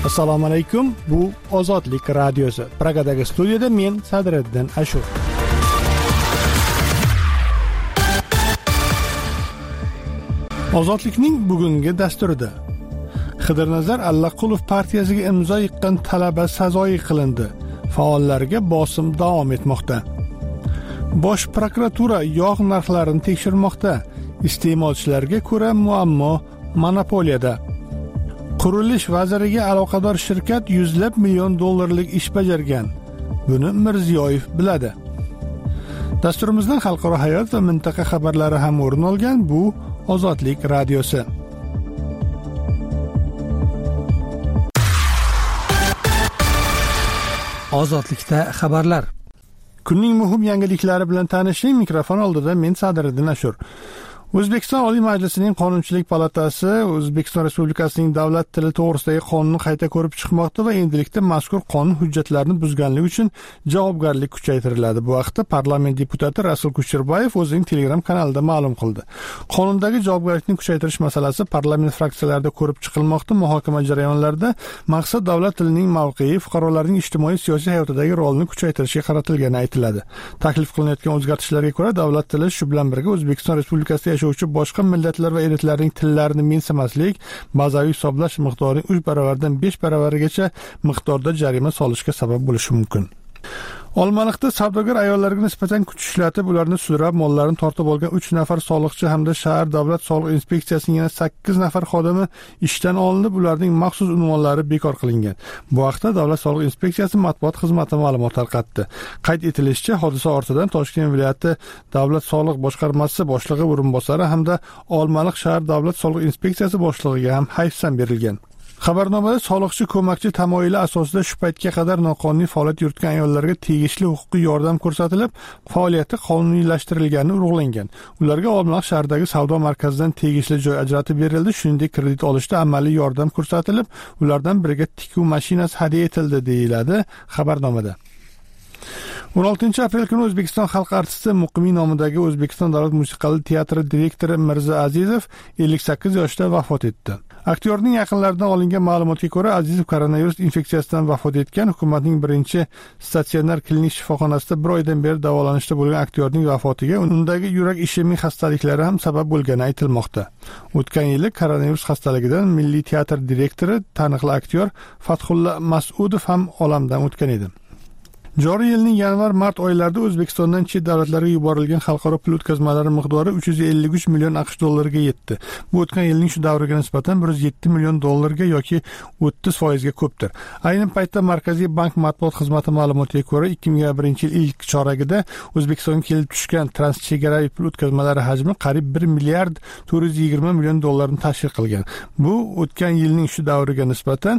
Assalomu alaykum. Bu Ozodlik radiosi. Pragadagi studiyada men Sadriddin Ashur. Ozodlikning bugungi dasturida Xidirnazar Allaqulov partiyasiga imzo yiqqan talaba sazoyi qilindi. Faollarga bosim davom etmoqda. Bosh prokuratura yog' narxlarini tekshirmoqda. Iste'molchilarga ko'ra muammo monopoliyada. Qurilish vaziriga aloqador shirkat $100 million ish bajargan. Buni Mirziyoyev biladi. Dasturimizdan xalqaro hayot va mintaqa xabarlari ham o'rin olgan. Bu Ozodlik radiosi. Ozodlikda xabarlar. Kunning muhim yangiliklari bilan tanishing. Mikrofon oldida men Sadriddin Ashur. O'zbekiston Oliy Majlisining Qonunchilik palatasi O'zbekiston Respublikasining davlat tili to'g'risidagi qonunni qayta ko'rib chiqmoqda va endilikda mazkur qonun hujjatlarini buzganligi uchun javobgarlik kuchaytiriladi. Bu haqda parlament deputati Rasul Kusherbayev o'zining Telegram kanalida ma'lum qildi. Qonundagi javobgarlikni kuchaytirish masalasi parlament fraksiyalarida ko'rib chiqilmoqda. Muhokama jarayonlarida maqsad davlat tilining mavqei, fuqarolarning ijtimoiy siyosiy hayotidagi rolini kuchaytirishga qaratilgani aytiladi. Taklif qilinayotgan o'zgartishlarga ko'ra davlat tili shu bilan birga O'zbekiston Respublikasida yashovchi boshqa millatlar va elitlarning tillarini mensimaslik, bazaviy hisoblash miqdorining 3 baravardan 5 baravarigacha miqdorda jarima solishga sabab bo'lishi mumkin. Olmaliqda savdogar ayollarga nisbatan kuch ishlatib, ularni sudrab, mollarini tortib olgan 3 nafar soliqchi hamda shahar davlat soliq inspeksiyasining yana 8 nafar xodimi ishdan olinib, ularning maxsus unvonlari bekor qilingan. Bu haqda Davlat soliq inspeksiyasi matbuot xizmati ma'lumot tarqatdi. Qayd etilishicha, hodisa ortidan Toshkent viloyati davlat soliq boshqarmasi boshlig'i o'rinbosari hamda Olmaliq shahar davlat soliq inspeksiyasi boshlig'iga ham hayfsan berilgan. Xabarnomada soliqchi ko'makchi tamoyili asosida shu paytga qadar noqonuniy faoliyat yuritgan ayollarga tegishli huquqiy yordam ko'rsatilib, faoliyati qonuniylashtirilgani urg'ulangan. Ularga Olmaliq shahridagi savdo markazidan tegishli joy ajratib berildi, shuningdek kredit olishda amaliy yordam ko'rsatilib, ulardan biriga tikuv mashinasi hadya etildi, deyiladi xabarnomada. 16 aprel kuni O'zbekiston xalq artisti Muqimiy nomidagi O'zbekiston davlat musiqali teatri direktori Mirza Azizov 58 yoshda vafot etdi. Aktyorning yaqinlaridan olingan ma'lumotga ko'ra, Azizov koronavirus infeksiyasidan vafot etgan. Hukumatning birinchi statsionar klinik shifoxonasida 1 oydan beri davolanishda bo'lgan aktyorning vafotiga undagi yurak ishemik xastaliklari ham sabab bo'lgani aytilmoqda. O'tgan yili koronavirus xastaligidan Milliy teatr direktori, taniqli aktyor Fathulla Mas'udov ham olamdan o'tgan edi. Joriy yilning yanvar-mart oylarida O'zbekistondan chet davlatlarga yuborilgan xalqaro pul o'tkazmalari miqdori 353 million AQSh dollariga yetdi. Bu o'tgan yilning shu davriga nisbatan 107 million dollarga yoki 30% ga ko'pdir. Ayni paytda Markaziy bank matbuot xizmati ma'lumotiga ko'ra, 2001 yil ilk choragida O'zbekistonga kelib tushgan transchegaraviy pul o'tkazmalari hajmi qariyb 1 milliard 420 million dollarni tashkil qilgan. Bu o'tgan yilning shu davriga nisbatan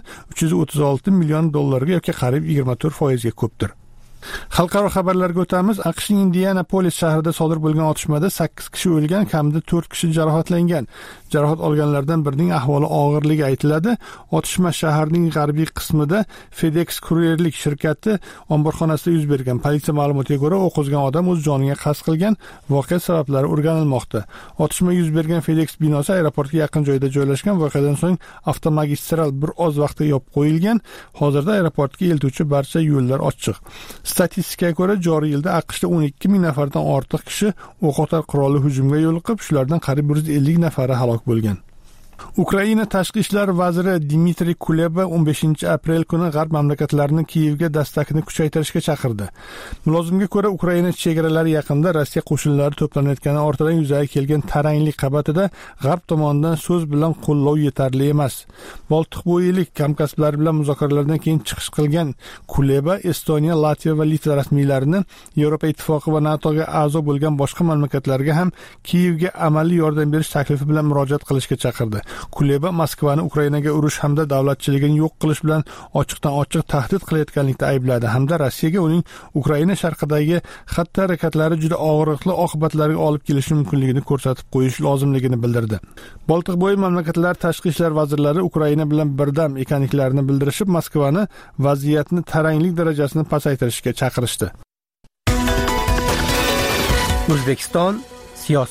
336 million dollarga yoki qariyb 24% ga ko'pdir. Xalqaro xabarlarga o'tamiz. AQShning Indianapolis shahrida sodir bo'lgan otishmada 8 kishi o'lgan, kamida 4 kishi jarohatlangan. Jarohat olganlardan birining ahvoli og'irligi aytiladi. Otishma shaharning g'arbiy qismida FedEx kuryerlik shirkati omborxonasida yuz bergan. Politsiya ma'lumotiga ko'ra, o'q uzgan odam o'z joniga qasd qilgan. Voqea sabablari o'rganilmoqda. Otishma yuz bergan FedEx binosi aeroportga yaqin joyda joylashgan. Voqeadan so'ng avtomagistral bir oz vaqtga yopib qo'yilgan. Hozirda aeroportga eltuvchi barcha yo'llar ochiq. Statistikaga ko'ra, joriy yilda AQShda 12 ming nafardan ortiq kishi o'qotar qurolli hujumga yo'liqib, shulardan qariyb 150 nafari halok bo'lgan. Ukraina tashqi ishlar vaziri Dmitriy Kuleba 15 aprel kuni g'arb mamlakatlarini Kiyevga dastakni kuchaytirishga chaqirdi. Mulozimga ko'ra, Ukraina chegaralari yaqinida Rossiya qo'shinlari to'planayotgani ortidan yuzaga kelgan taranglik qabatida g'arb tomonidan so'z bilan qo'llov yetarli emas. Boltiqbo'yilik hamkasblari bilan muzokaralardan keyin chiqish qilgan Kuleba Estoniya, Latviya va Litva rasmiylarini Yevropa Ittifoqi va NATOga a'zo bo'lgan boshqa mamlakatlarga ham Kiyevga amaliy yordam berish taklifi bilan murojaat qilishga chaqirdi. Kuleba Moskvani Ukrainaga urush hamda davlatchiligini yo'q qilish bilan ochiqdan-ochiq tahdid qilayotganlikda aybladi hamda Rossiyaga uning Ukraina sharqidagi xatti-harakatlari juda og'riqli oqibatlarga olib kelishi mumkinligini ko'rsatib qo'yish lozimligini bildirdi. Boltiqbo'yi mamlakatlar tashqi ishlar vazirlari Ukraina bilan birdam ekanliklarini bildirishib, Moskvani vaziyatni taranglik darajasini pasaytirishga chaqirishdi. O'zbekiston siyosat.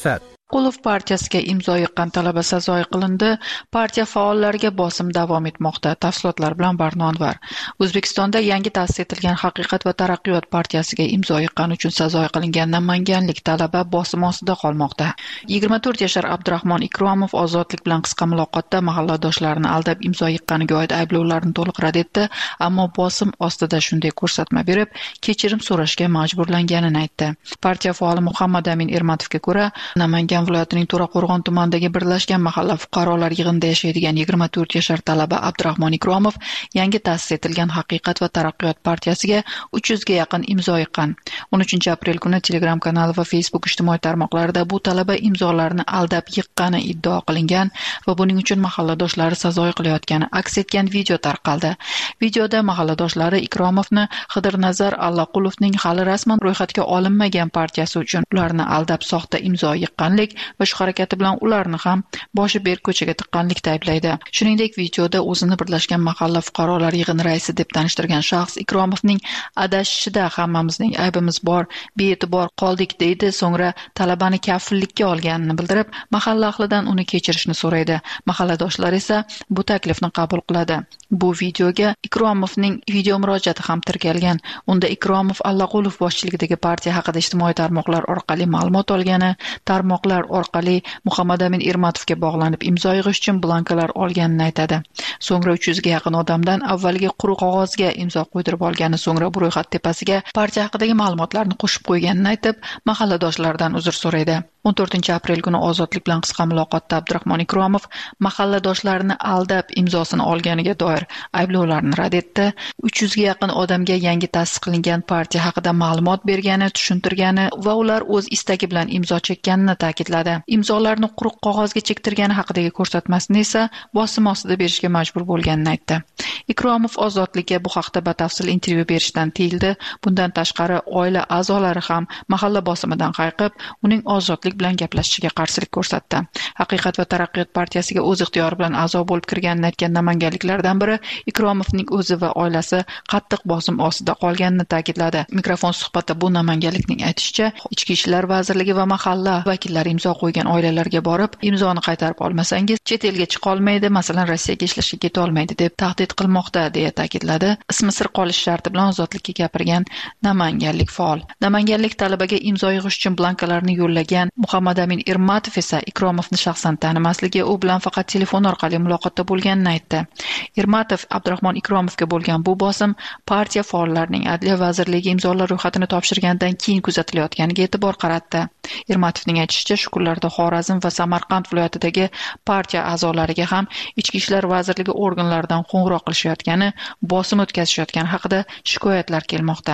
Qulov partiyasiga imzo yiqqan talaba sazoyi qilindi. Partiya faollariga bosim davom etmoqda. Tafsilotlar bilan Barno Anvar. O'zbekistonda yangi ta'sis etilgan Haqiqat va taraqqiyot partiyasiga imzo yiqqani uchun sazoyi qilingan namanganlik talaba bosim ostida qolmoqda. 24 yashar Abdurahmon Ikromov ozodlik bilan qisqa muloqotda mahalladoshlarini aldab imzo yiqqaniga oid ayblovlarni to'liq rad etdi, ammo bosim ostida shunday ko'rsatma berib, kechirim so'rashga majburlanganini aytdi. Partiya faoli Muhammad Amin Ermatovga ko'ra, Namangan viloyatining To'raqo'rg'on tumanidagi birlashgan mahalla fuqarolar yig'inida yashaydigan 24 yashar talaba Abdurahmon Ikromov yangi ta'sis etilgan Haqiqat va taraqqiyot partiyasiga 300 ga yaqin imzo yiqqan. 13 aprel kuni Telegram kanali va Facebook ijtimoiy tarmoqlarida bu talaba imzolarni aldab yiqqani iddao qilingan va buning uchun mahalladoshlari sazoyi qilayotgani aks etgan video tarqaldi. Videoda mahalladoshlari Ikromovni Xidirnazar Allaqulovning hali rasman ro'yxatga olinmagan partiyasi uchun ularni aldab soxta imzo yiqqanlik va shu harakati bilan ularni ham boshi berk ko'chaga tiqqanlikda ayblaydi. Shuningdek, videoda o'zini birlashgan mahalla fuqarolar yig'ini raisi deb tanishtirgan shaxs Ikromovning adashishida hammamizning aybimiz bor, bee'tibor qoldik deydi, so'ngra talabani kafillikka olganini bildirib, mahalla ahlidan uni kechirishni so'raydi. Mahalladoshlar esa bu taklifni qabul qiladi. Bu videoga Ikromovning video murojaati ham tirkalgan. Unda Ikromov Allaqulov boshchiligidagi partiya haqida ijtimoiy tarmoqlar orqali ma'lumot olgani, tarmoqlar orqali Muhammad Amin Ermatovga bog'lanib imzo yig'ish uchun blankalar olganini aytadi. So'ngra 300 ga yaqin odamdan avvaliga quruq qog'ozga imzo qo'ydirib olgani, so'ngra bu ro'yxat tepasiga partiya haqidagi ma'lumotlarni qo'shib qo'yganini aytib, mahalladoshlaridan uzr so'raydi. 14 aprel kuni ozodlik bilan qisqa muloqotda Abdurahmon Ikromov mahalladoshlarini aldab imzosini olganiga doir ayblovlarni rad etdi. 300 ga yaqin odamga yangi ta'sis qilingan partiya haqida ma'lumot bergani, tushuntirgani va ular o'z istagi bilan imzo chekkanini ta'kidladi. Imzolarni quruq qog'ozga chektirgani haqidagi ko'rsatmasini esa bosim ostida berishga majbur bo'lganini aytdi. Ikromov ozodlikka bu haqda batafsil intervyu berishdan tiyildi. Bundan tashqari, oila a'zolari ham mahalla bosimidan hayiqib, uning ozodlik bilan gaplashishiga qarshilik ko'rsatdi. Haqiqat va taraqqiyot partiyasiga o'z ixtiyori bilan a'zo bo'lib kirganini aytgan namanganliklardan biri Ikromovning o'zi va oilasi qattiq bosim ostida qolganini ta'kidladi. Mikrofon suhbatda bu namanganlikning aytishicha, Ichki ishlar vazirligi va mahalla vakillari imzo qo'ygan oilalarga borib, imzoni qaytarib olmasangiz chet elga chiqa olmaydi, masalan Rossiyaga ishlashga keta olmaydi deb tahdid qilmoqda, deya ta'kidladi. Ismi sir qolish sharti bilan ozodlikka gapirgan namanganlik faol. Namanganlik talabaga imzo yig'ish uchun blankalarni yo'llagan Muhammad Amin Ermatov esa Ikromovni shaxsan tanimasligi, u bilan faqat telefon orqali muloqotda bo'lganini aytdi. Ermatov Abdurahmon Ikromovga bo'lgan bu bosim partiya faollarining Adliya vazirligi imzolar ro'yxatini topshirgandan keyin kuzatilayotganiga e'tibor qaratdi. Ermatovning aytishicha, shu kunlarda Xorazm va Samarqand viloyatidagi partiya a'zolariga ham Ichki ishlar vazirligi organlaridan qo'ng'iroq qilishayotgani, bosim o'tkazishayotgani haqida shikoyatlar kelmoqda.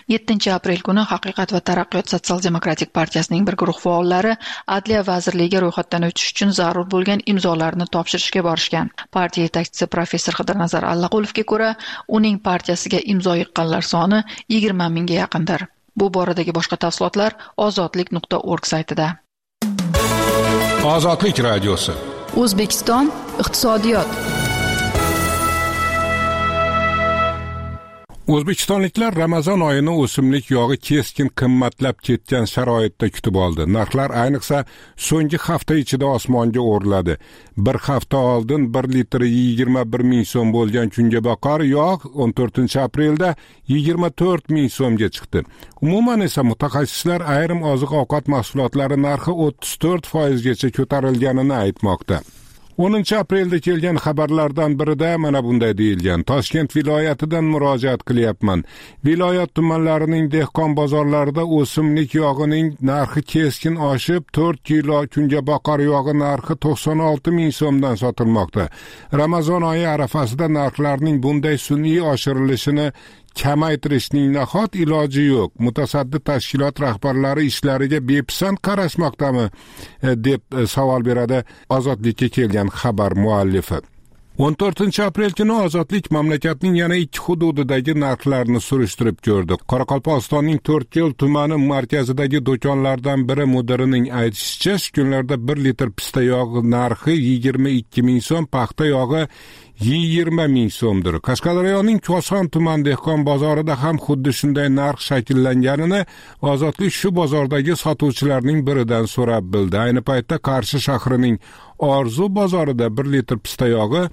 7 aprel kuni Haqiqat va taraqqiyot sotsial-demokratik partiyasining bir guruh faollari Adliya vazirligiga ro'yxatdan o'tish uchun zarur bo'lgan imzolarni topshirishga borishgan. Partiya yetakchisi professor Xidirnazar Allaqulovga ko'ra, uning partiyasiga imzo yiqqanlar soni 20 mingga yaqindir. Bu boradagi boshqa tafsilotlar ozodlik.org saytida. Ozodlik radiosi. O'zbekiston iqtisodiyot. O'zbekistonliklar Ramazon oyini o'simlik yog'i keskin qimmatlab ketgan sharoitda kutib oldi. Narxlar ayniqsa so'nggi hafta ichida osmonga o'rladi. Bir hafta oldin 1 litri 21 ming so'm bo'lgan kungaboqar yog' 14 aprelda 24 ming so'mga chiqdi. Umuman esa mutaxassislar ayrim oziq-ovqat mahsulotlari narxi 34% gacha ko'tarilganini aytmoqda. 10 aprelda kelgan xabarlardan birida mana bunday deyilgan: Toshkent viloyatidan murojaat qilyapman. Viloyat tumanlarining dehqon bozorlarida o'simlik yog'ining narxi keskin oshib, 4 kilo kungaboqar yog'i narxi 96 ming so'mdan sotilmoqda. Ramazon oyi arafasida narxlarning bunday sun'iy oshirilishini kamaytirishning nahot iloji yo'q. Mutasaddi tashkilot rahbarlari ishlariga bepisand qarashmoqdami deb savol beradi Ozodlikka kelgan xabar muallifi. 14-aprel kuni Ozodlik mamlakatning yana 2 hududidagi narxlarni surishtirib ko'rdi. Qoraqalpog'istonning 4 tumani markazidagi do'konlardan biri mudirining aytishicha, shu kunlarda 1 litr pista yog'i narxi 22 ming so'm, paxta yog'i 20 ming so'mdir. Qashqadaryoning Koson tuman dehqon bozorida ham xuddi shunday narx shakllanganini Ozodlik shu bozordagi sotuvchilarning biridan so'rab bildi. Ayni paytda Qarshi shahrining Orzu bozorida 1 litr pista yog'i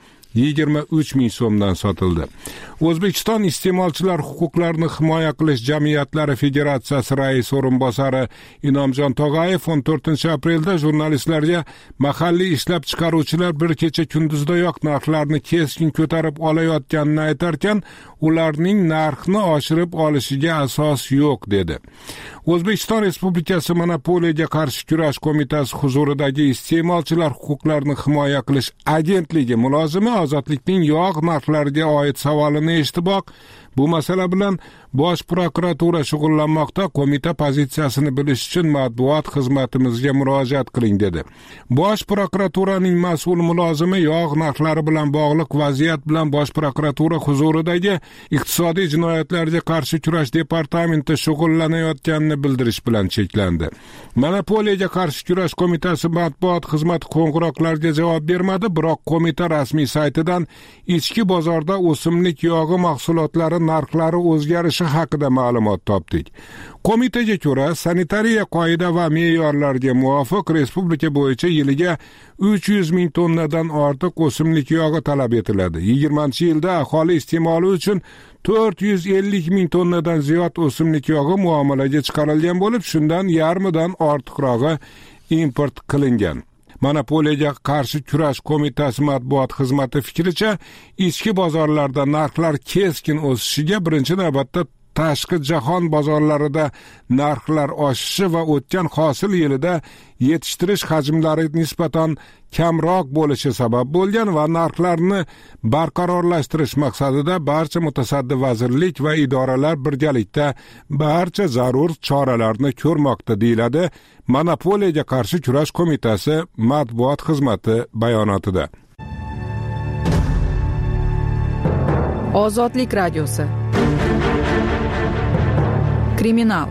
23 ming so'mdan sotildi. O'zbekiston iste'molchilar huquqlarini himoya qilish jamiyatlari federatsiyasi rais o'rinbosari Inomjon Tog'ayev 14-aprelda jurnalistlarga mahalliy ishlab chiqaruvchilar bir kecha kunduzdayoq narxlarni keskin ko'tarib olayotganini aytarkan, ularning narxni oshirib olishiga asos yo'q dedi. O'zbekiston Respublikasi Monopoliyaga qarshi kurash qo'mitasi huzuridagi iste'molchilar huquqlarini himoya qilish agentligi mulozimi Ozodlikning yog' narxlariga oid savolini eshitiboq, bu masala bilan Bosh prokuratura shug'ullanmoqda, qo'mita pozitsiyasini bilish uchun matbuot xizmatimizga murojaat qiling dedi. Bosh prokuraturaning mas'ul mulozimi yog' narxlari bilan bog'liq vaziyat bilan Bosh prokuratura huzuridagi iqtisodiy jinoyatlarga qarshi kurash departamenti shug'ullanayotganini bildirish bilan cheklandi. Monopoliyaga qarshi kurash qo'mitasi matbuot xizmati qo'ng'iroqlarga javob bermadi, biroq qo'mita rasmiy saytidan ichki bozorda o'simlik yog'i mahsulotlari narxlari o'zgarishi haqida ma'lumot topdik. Qo'mitaga ko'ra, sanitariya qoida va me'yorlarga muvofiq respublika bo'yicha yiliga 300 ming tonnadan ortiq o'simlik yog'i talab etiladi. 20-yilda aholi iste'moli uchun 450 ming tonnadan ziyod o'simlik yog'i muomalaga chiqarilgan bo'lib, shundan yarmidan ortiqrog'i import qilingan. Monopoliyaga qarshi kurash qo'mitasi matbuot xizmati fikricha, ichki bozorlarda narxlar keskin o'sishiga birinchi navbatda tashqi jahon bozorlarida narxlar oshishi va o'tgan hosil yilida yetishtirish hajmlari nisbatan kamroq bo'lishi sabab bo'lgan va narxlarni barqarorlashtirish maqsadida barcha mutasaddi vazirlik va idoralar birgalikda barcha zarur choralarni ko'rmoqda, deyiladi Monopoliyaga qarshi kurash qo'mitasi matbuot xizmati bayonotida. Ozodlik radiosi. Kriminal.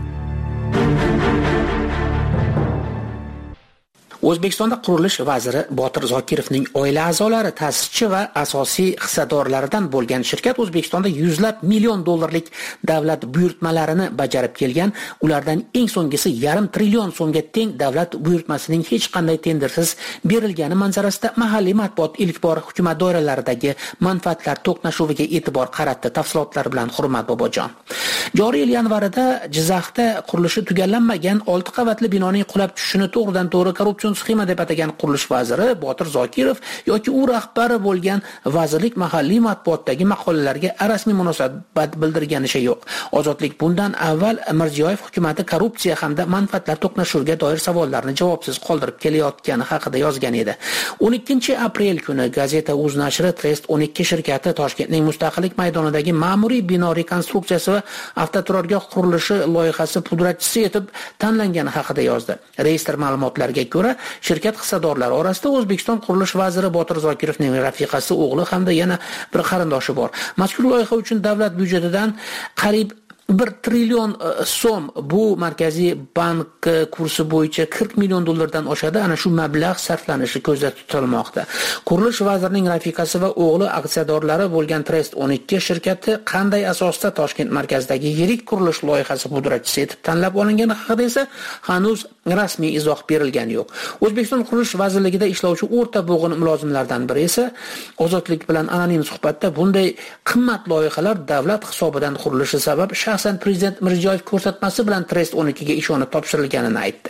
O'zbekistonda qurilish vaziri Botir Zokirovning oila a'zolari, ta'sischi va asosiy hissadorlaridan bo'lgan shirkat O'zbekistonda yuzlab million dollarlik davlat buyurtmalarini bajarib kelgan. Ulardan eng so'nggisi yarim trillion so'mga teng davlat buyurtmasining hech qanday tendersiz berilgani manzarasida mahalliy matbuot ilk bor hukumat doiralaridagi manfaatlar to'qnashuviga e'tibor qaratdi. Tafsilotlar bilan Hurmat Bobojon. Joriy yil yanvarida Jizzaxda qurilishi tugallanmagan 6 qavatli binoning qulab tushishini to'g'ridan to'g'ri korrupsion sxema deb atagan qurilish vaziri Botir Zokirov yoki u rahbari bo'lgan vazirlik mahalliy matbuotdagi maqolalarga rasmiy munosabat bildirganicha yo'q. Ozodlik bundan avval Mirziyoyev hukumati korrupsiya hamda manfaatlar to'qnashuviga doir savollarni javobsiz qoldirib kelayotgani haqida yozgan edi. 12-aprel kuni gazeta Uz nashri Trest 12 shirkati Toshkentning Mustaqillik maydonidagi ma'muriy bino rekonstruksiyasi va avtoturargoh qurilishi loyihasi pudratchisi etib tanlangani haqida yozdi. Reyestr ma'lumotlariga ko'ra, shirkat hissadorlari orasida O'zbekiston qurilish vaziri Botir Zokirovning rafiqasi, o'g'li hamda yana bir qarindoshi bor. Mazkur loyiha uchun davlat byudjetidan qariyb 1 trillion so'm, bu markaziy bank kursi bo'yicha 40 million dollardan oshadi. Ana shu mablag' sarflanishi ko'zda tutilmoqda. Qurilish vazirining rafiqasi va o'g'li aksiyadorlari bo'lgan Trest 12 shirkati qanday asosda Toshkent markazidagi yirik qurilish loyihasi pudratchisi etib tanlab olingani haqida esa hanuz rasmiy izoh berilgani yo'q. O'zbekiston qurilish vazirligida ishlovchi o'rta bo'g'in mulozimlardan biri esa Ozodlik bilan anonim suhbatda bunday qimmat loyihalar davlat hisobidan qurilishi sabab shaxsan Prezident Mirziyoyev ko'rsatmasi bilan Trest 12 ga ishonib topshirilganini aytdi.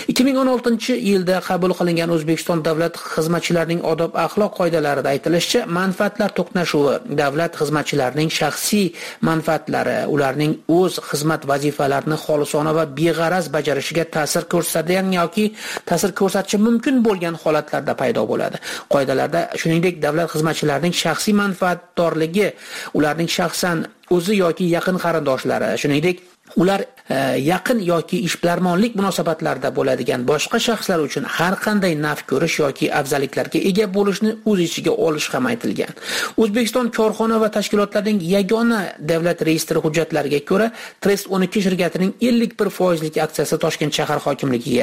2016-yilda qabul qilingan O'zbekiston davlat xizmatchilarining odob axloq qoidalarida aytilishicha, manfaatlar to'qnashuvi davlat xizmatchilarining shaxsiy manfaatlari, ularning o'z xizmat vazifalarini xolisona va beg'araz bajarishiga ta'sir ko'rsatadigan yoki ta'sir ko'rsatishi mumkin bo'lgan holatlarda paydo bo'ladi. Qoidalarda shuningdek davlat xizmatchilarining shaxsiy manfaatdorligi, ularning shaxsan o'zi yoki yaqin qarindoshlari, shuningdek ular yaqin yoki ishbilarmonlik munosabatlarida bo'ladigan boshqa shaxslar uchun har qanday naf ko'rish yoki afzalliklarga ega bo'lishni o'z ichiga olish ham aytilgan. O'zbekiston korxona va tashkilotlarining yagona davlat reyestri hujjatlariga ko'ra, Trust 12 shirkatining 51% aksiyasi Toshkent shahar hokimligiga,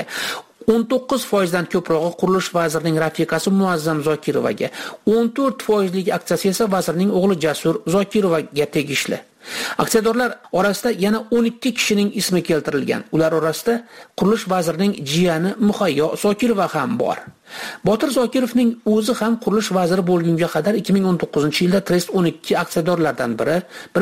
19% ko'prog'i qurilish vazirining rafiqasi Muazzam Zokirovaga, 14% aksiyasi esa vazirning o'g'li Jasur Zokirovaga tegishli. Aksiyadorlar orasida yana 12 kishining ismi keltirilgan. Ular orasida qurilish vazirining jiyani Muhayyo Zokirova ham bor. Botir Zokirovning o'zi ham qurilish vaziri bo'lgunga qadar 2019-yilda Trust 12 aksiyadorlardan biri,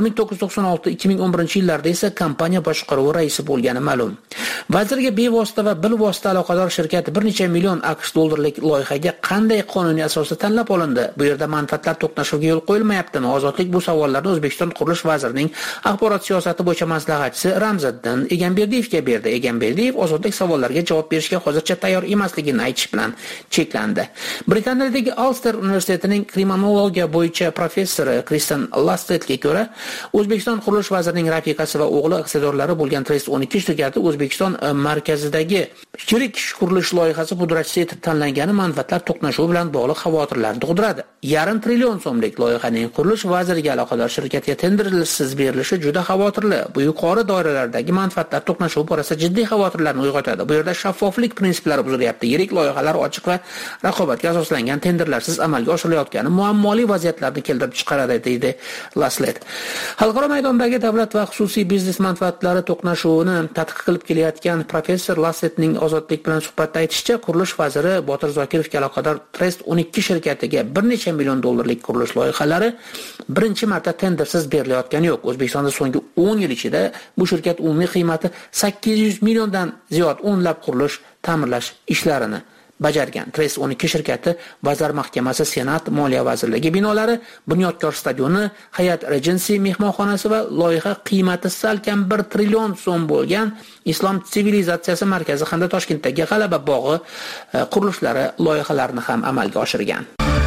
1996-2011 yillarda esa kompaniya boshqaruvi raisi bo'lgani ma'lum. Vazirga bevosita va bilvosita aloqador shirkat bir necha million AQSh dollarlik loyihaga qanday qonuniy asosda tanlab olindi? Bu yerda manfaatlar to'qnashuviga yo'l qo'yilmayaptimi? Ozodlik bu savollarni O'zbekiston qurilish vazirining axborot siyosati bo'yicha maslahatchisi Ramziddin Egamberdiyevga berdi. Egamberdiyev ozodlik savollariga javob berishga hozircha tayyor emasligini aytish bilan cheklandi. Britaniyadagi Ulster universitetining kriminologiya bo'yicha professori Kristen Lastetga ko'ra, O'zbekiston qurilish vazirining rafiqasi va o'g'li aksiyadorlari bo'lgan Trust 12 shirkati O'zbekiston markazidagi yirik qurilish loyihasi pudratchisi etib tanlangani manfaatlar to'qnashuvi bilan bog'liq xavotirlarni tug'diradi. Yarim trillion so'mlik loyihaning qurilish vaziriga aloqador shirkatga tendersiz berilishi juda xavotirli. Bu yuqori doiralardagi manfaatlar to'qnashuvi borasida jiddiy xavotirlarni uyg'otadi. Bu yerda shaffoflik prinsiplari buzilyapti. Yirik loyihalar ochiq va raqobatga asoslangan tenderlarsiz amalga oshirilayotgani muammoli vaziyatlarni keltirib chiqaradi, deydi Laslet. Xalqaro maydondagi davlat va xususiy biznes manfaatlari to'qnashuvini tadqiq qilib kelayotgan professor Lasletning ozodlik bilan suhbatda aytishicha, qurilish vaziri Botir Zokirovga aloqador Trust 12 shirkatiga bir necha million dollarlik qurilish loyihalari birinchi marta tendersiz berilayotgani yo'q. O'zbekistonda so'nggi 10 yil ichida bu shirkat umumiy qiymati 800 milliondan ziyod o'nlab qurilish, ta'mirlash ishlarini bajargan. Trust 12 shirkati Vazir Mahkamasi, Senat, Moliya vazirligi binolari, Bunyodkor stadioni, Hayat Regency mehmonxonasi va loyiha qiymati salkam 1 trillion so'm bo'lgan Islom sivilizatsiyasi markazi hamda Toshkentdagi G'alaba bog'i qurilishlari loyihalarini ham amalga oshirgan.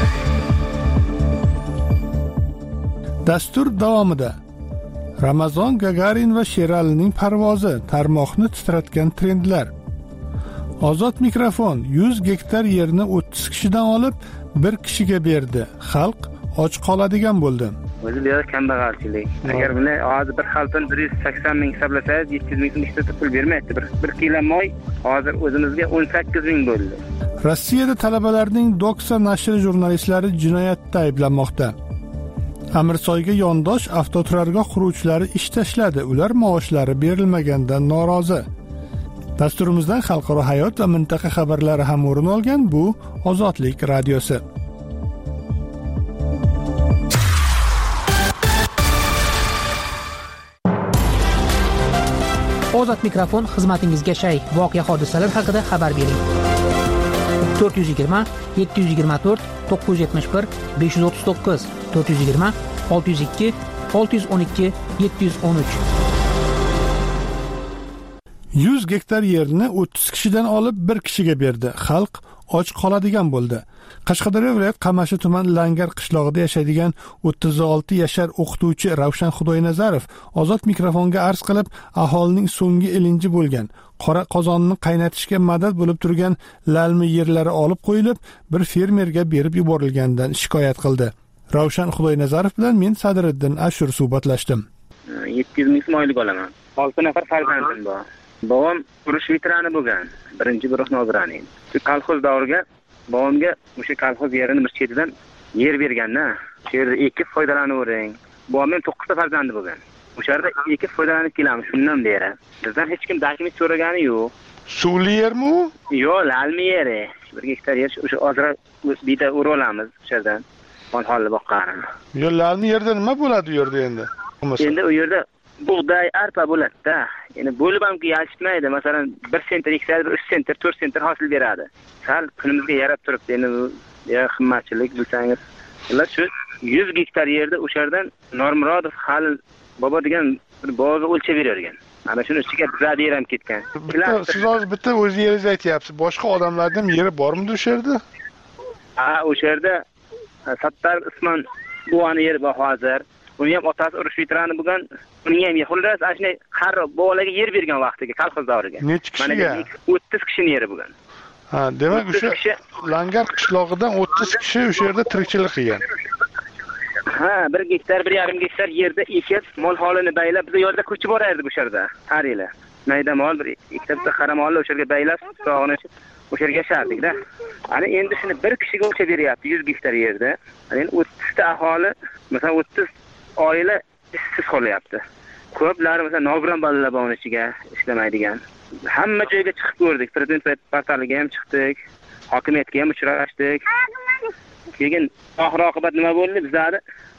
Dastur davomida Ramazon Gagarin va Sheralining parvozi, tarmoqni titratgan trendlar. Ozod mikrofon 100 gektar yerni 30 kishidan olib, bir kishiga berdi. Xalq och qoladigan bo'ldi. O'zi bu kambag'alchilik. Agar buni hozir bir xalqdan 180 ming hisoblasangiz, 700 ming ishlatib pul bermaydi. Bir kilo moy hozir o'zimizga 18 ming bo'ldi. Rossiyada talabalarning Doxa nashri jurnalistlari jinoyatda ayblanmoqda. Amirsoyga yondosh avtoturargoh quruvchilari ish tashladi. Ular maoshlari berilmagandan norozi. Dasturimizdan xalqaro hayot va mintaqa xabarlari ham o'rin olgan. Bu Ozodlik radiosi. Ozod mikrofon xizmatingizga shay. Voqea hodisalar haqida xabar bering. 420 724 971 539 420 602 612 713. 100 gektar yerni 30 kishidan olib bir kishiga berdi. Xalq och qoladigan bo'ldi. Qashqadaryo viloyat Qamashi tuman Langar qishlog'ida yashaydigan 36 yashar o'qituvchi Ravshan Xudoynazarov Ozod mikrofonga arz qilib, aholining so'nggi ilinji bo'lgan qora qozonni qaynatishga madad bo'lib turgan lalmi yerlari olib qo'yilib, bir fermerga berib yuborilganidan shikoyat qildi. Ravshan Xudoynazarov bilan men Sadriddin Ashur suhbatlashdim. 700 ming so'mlik olaman. 6 nafar farzandim bor. Bobom urush veterani bo'lgan. Birinchi guruh nozirani. Kolxoz davriga bobomga o'sha kolxoz yerini bir chetidan yer berganda, shu yerda ekib foydalanavering. Bobomning 9 ta farzandi bo'lgan. O'sha yerda ekib foydalanib kelamiz shundan beri. Bizdan hech kim dokument so'ragani yo'q. Suvli yermi u? Yo'q, lalmi yeri. 1 gektar yer o'sha ozra o'sbida o'rib olamiz o'sha yerdan. Holli boqqanim. Yo'q, lalmi yerda nima bo'ladi u yerda endi? Endi u yerda bug'doy, arpa bo'ladi-da. Ya'ni bo'lib hamki yashitmaydi. Masalan, 1 sentr eksa, 3 sentr, 4 sentr hosil beradi. Sal kunimizga yarab turibdi. Endi bu qimmatchilik bilsangiz. Ular shu 100 gektar yerda o'sha yerdan Normurodov Halil bobo degan bir bog'ga o'lchab bergan. Ana shuni ichiga zadi ham ketgan. Siz hozir bitta o'z yeringizni aytyapsiz. Boshqa odamlarning yeri bormi o'sha yerda? Ha, o'sha yerda Sattar Usmon buvani yeri bor hozir. uni ham otasi urush veterani bo'lgan, uning ham xullas ana shunday qari bolaga yer bergan vaqtiga, kolxoz davriga. Necha kishiga? 30 kishini yeri bo'lgan. Ha, demak o'sha Langar qishlog'idan 30 kishi o'sha yerda tirikchilik qilgan. Ha, 1 gektar, 1,5 gektar yerda ekib, mol holini baylab, biz yozda ko'chib borardik o'sha yerda. Har yili. Mayda mol, bir ikkita bitta qara molni o'sha yerga baylab, sog'ini o'sha yerga yashardik-da. Ana endi shuni bir kishiga o'lchab beryapti 100 gektar yerda. Ana endi 30 ta aholi, masalan 30 oila ishsiz qolyapti. Ko'plari masalan nogiron bolalar bor ichiga ishlamaydigan. Hamma joyga chiqib ko'rdik. Prezident portaliga ham chiqdik, hokimiyatga ham uchrashdik. Keyin oxir-oqibat nima bo'ldi? Bizlar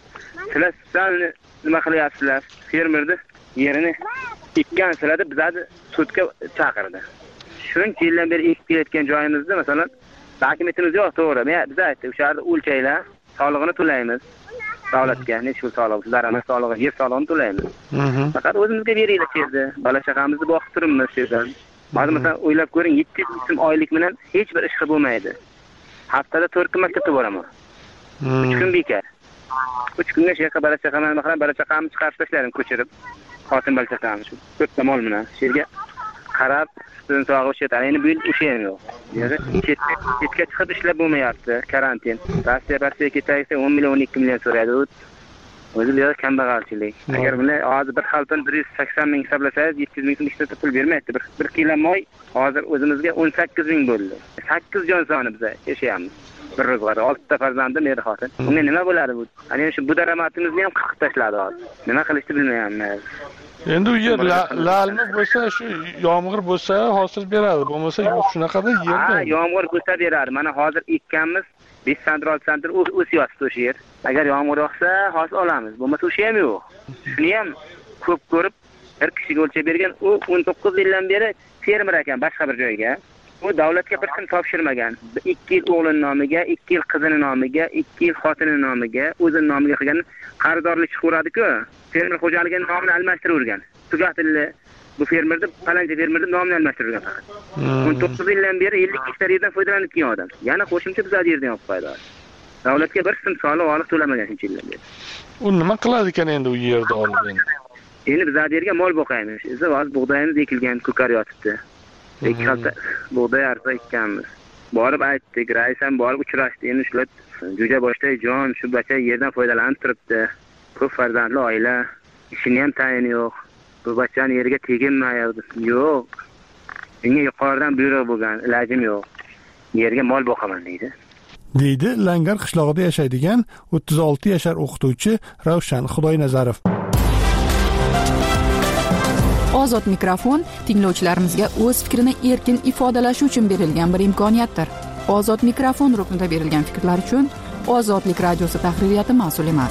sizlar nima qilyapsizlar? Fermerni yerini ekkansizlar deb bizlarni sudga chaqirdi. Shuncha yildan beri ekib kelayotgan joyimizda masalan dokumentimiz yo'q, to'g'ri. Biz aytdik, o'sha yerda o'lchaylar, solig'ini to'laymiz. Davlatga necha pul solig'i, daromad solig'i, yer solig'ini to'laymiz. Faqat o'zimizga beringlar dedi. Bola chaqamizni boqib turibmiz yerdan. Hozir masalan o'ylab ko'ring, 700 so'm oylik bilan hech bir ish qilib bo'lmaydi. Haftada 4 kun maktabga boraman. 3 kun bekor. 3 kunga shayqa bola chaqamni nima qilib, bola chaqamni chiqarib tashladim, ko'chirib. Xotin bola chaqamni shu 4 ta mol bilan yerga qarab, sizning sog'ib shetar. Endi bu yil o'sha ham yo'q. Chetga chiqib ishlab bo'lmayapti, karantin. Rossiya ketaysa 10 million 12 million so'raydi. O'zi bu yerda kambag'alchilik. Agar buni hozir bir xalton 180 ming hisoblasangiz 700 ming so'm ishlatib pul bermaydi. Bir kilo moy hozir o'zimizga 18 ming bo'ldi. 8 jon soni biz yashayapmiz. Bir ro'zg'or, 6 ta farzandim, meri xotin. Unga nima bo'ladi bu? Ana shu bu daromadimizni ham qirqib tashladi hozir. Nima qilishni bilmayapmiz. Endi u yer lalmi bo'lsa, shu yomg'ir bo'lsa hosil beradi, bo'lmasa yo'q shunaqada yerda. Ha, yomg'ir bo'lsa beradi. Mana hozir ekkanmiz 5 santr 6 santr o'syapti o'sha yer. Agar yomg'ir yog'sa hosil olamiz, bo'lmasa o'sha ham yo'q. Shuni ham ko'p ko'rib bir kishiga o'lchab bergan, u 19 yildan beri fermer ekan boshqa bir joyga. U davlatga bir kun topshirmagan. 2 yil o'g'lini nomiga, 2 yil qizini nomiga, 2 yil xotini nomiga, o'zining nomiga qilgan qarzdorlik chiqaradi-ku. Fermer xo'jaligini nomini almashtiravergan. Tugatildi. Bu fermerni, palanca fermerni nomini almashtirgan faqat. 19 yildan beri 50 gektar yerdan foydalanib kelgan odam. Yana qo'shimcha bizlar yerdan olib qo'ydi. Davlatga bir so'm soliq olib to'lamagan shuncha yildan beri. U nima qiladi ekan endi u yerda olib endi? Endi bizlar yerga mol boqaymiz. Biz hozir bug'doyimiz ekilgan, ko'kar yotibdi. 2 hafta bug'doy arpa ekkanmiz. Borib aytdik, rais ham borib uchrashdi. Endi shular jo'ja boshday jon, shu bacha yerdan foydalanib turibdi. Ko'p farzandli oila, ishini ham tayini yo'q. Bu bachani yerga teginmayapti. Yo'q. Menga yuqoridan buyruq bo'lgan, ilojim yo'q. Yerga mol boqaman deydi. Deydi Langar qishlog'ida yashaydigan 36 yashar o'qituvchi Ravshan Xudoynazarov. Ozod mikrofon tinglovchilarimizga o'z fikrini erkin ifodalashi uchun berilgan bir imkoniyatdir. Ozod mikrofon ruknida berilgan fikrlar uchun Ozodlik radiosi tahririyati mas'ul emas.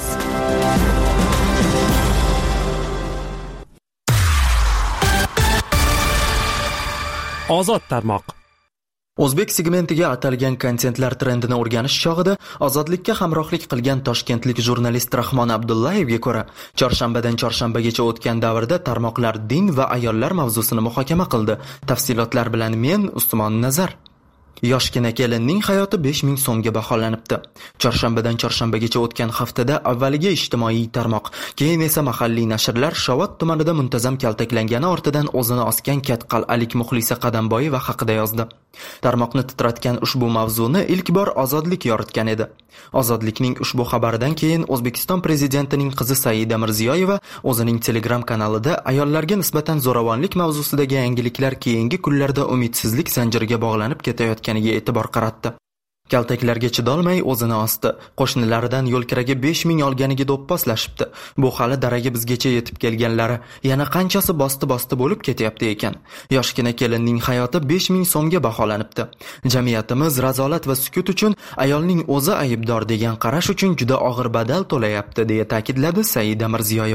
Ozod tarmoq. O'zbek segmentiga atalgan kontentlar trendini o'rganish chog'ida Ozodlikka hamrohlik qilgan toshkentlik jurnalist Rahmon Abdullayevga ko'ra, chorshanbadan chorshanbagacha o'tgan davrda tarmoqlar din va ayollar mavzusini muhokama qildi. Tafsilotlar bilan men Usmon Nazar. Yoshgina kelinning hayoti 5000 so'mga baholanibdi. Chorshanbadan chorshanbagacha o'tgan haftada avvaliga ijtimoiy tarmoq, keyin esa mahalliy nashrlar Shovot tumanida muntazam kaltaklangani ortidan o'zini osgan Katqal'alik Muxlisa Qadamboyeva haqida yozdi. Tarmoqni titratgan ushbu mavzuni ilk bor Ozodlik yoritgan edi. Ozodlikning ushbu xabaridan keyin O'zbekiston prezidentining qizi Saida Mirziyoyeva o'zining Telegram kanalida ayollarga nisbatan zo'ravonlik mavzusidagi yangiliklar keyingi kunlarda umidsizlik zanjiriga bog'lanib ketayotganiga e'tibor qaratdi. Kaltaklarga chidolmay o'zini osdi. Qo'shnilaridan yo'lkiraga 5000 olganiga do'pposlashibdi. Bu hali daraga bizgacha yetib kelganlari, yana qanchasi bosti bo'lib ketyapti ekan. Yoshgina kelinning hayoti 5000 so'mga baholanibdi. Jamiyatimiz razolat va sukut uchun ayolning o'zi aybdor degan qarash uchun juda og'ir badal to'layapti, deya ta'kidladi Saida Mirziyoyeva.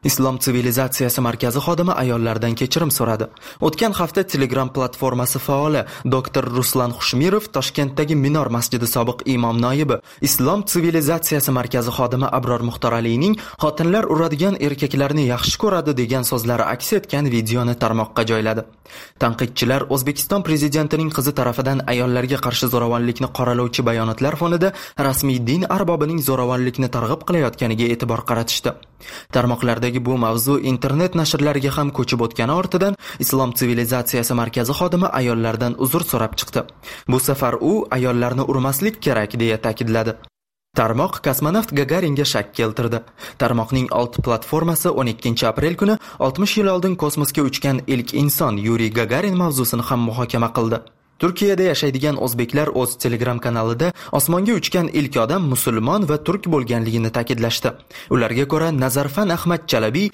Islom sivilizatsiyasi markazi xodimi ayollardan kechirim so'radi. O'tgan hafta Telegram platformasi faoli Dr. Ruslan Xushmirov Toshkentdagi Minor masjidi sobiq imom noibi Islom sivilizatsiyasi markazi xodimi Abror Muxtoralining xotinlar uradigan erkaklarni yaxshi ko'radi degan so'zlari aks etgan videoni tarmoqqa joyladi. Tanqidchilar O'zbekiston prezidentining qizi tarafidan ayollarga qarshi zo'ravonlikni qoralovchi bayonotlar fonida rasmiy din arbobining zo'ravonlikni targ'ib qilayotganiga e'tibor qaratishdi. Tarmoqlardagi bu mavzu internet nashrlariga ham ko'chib o'tgani ortidan Islom sivilizatsiyasi markazi xodimi ayollardan uzr so'rab chiqdi. Bu safar u ayollarni urmaslik kerak deya ta'kidladi. Tarmoq kosmonavt Gagaringa shak keltirdi. Tarmoqning alt platformasi 12 aprel kuni 60 yil oldin kosmosga uchgan ilk inson Yuriy Gagarin mavzusini ham muhokama qildi. Turkiyada yashaydigan o'zbeklar o'z Telegram kanalida osmonga uchgan ilk odam musulmon va turk bo'lganligini ta'kidlashdi. Ularga ko'ra Nazarfan Ahmad Chalabi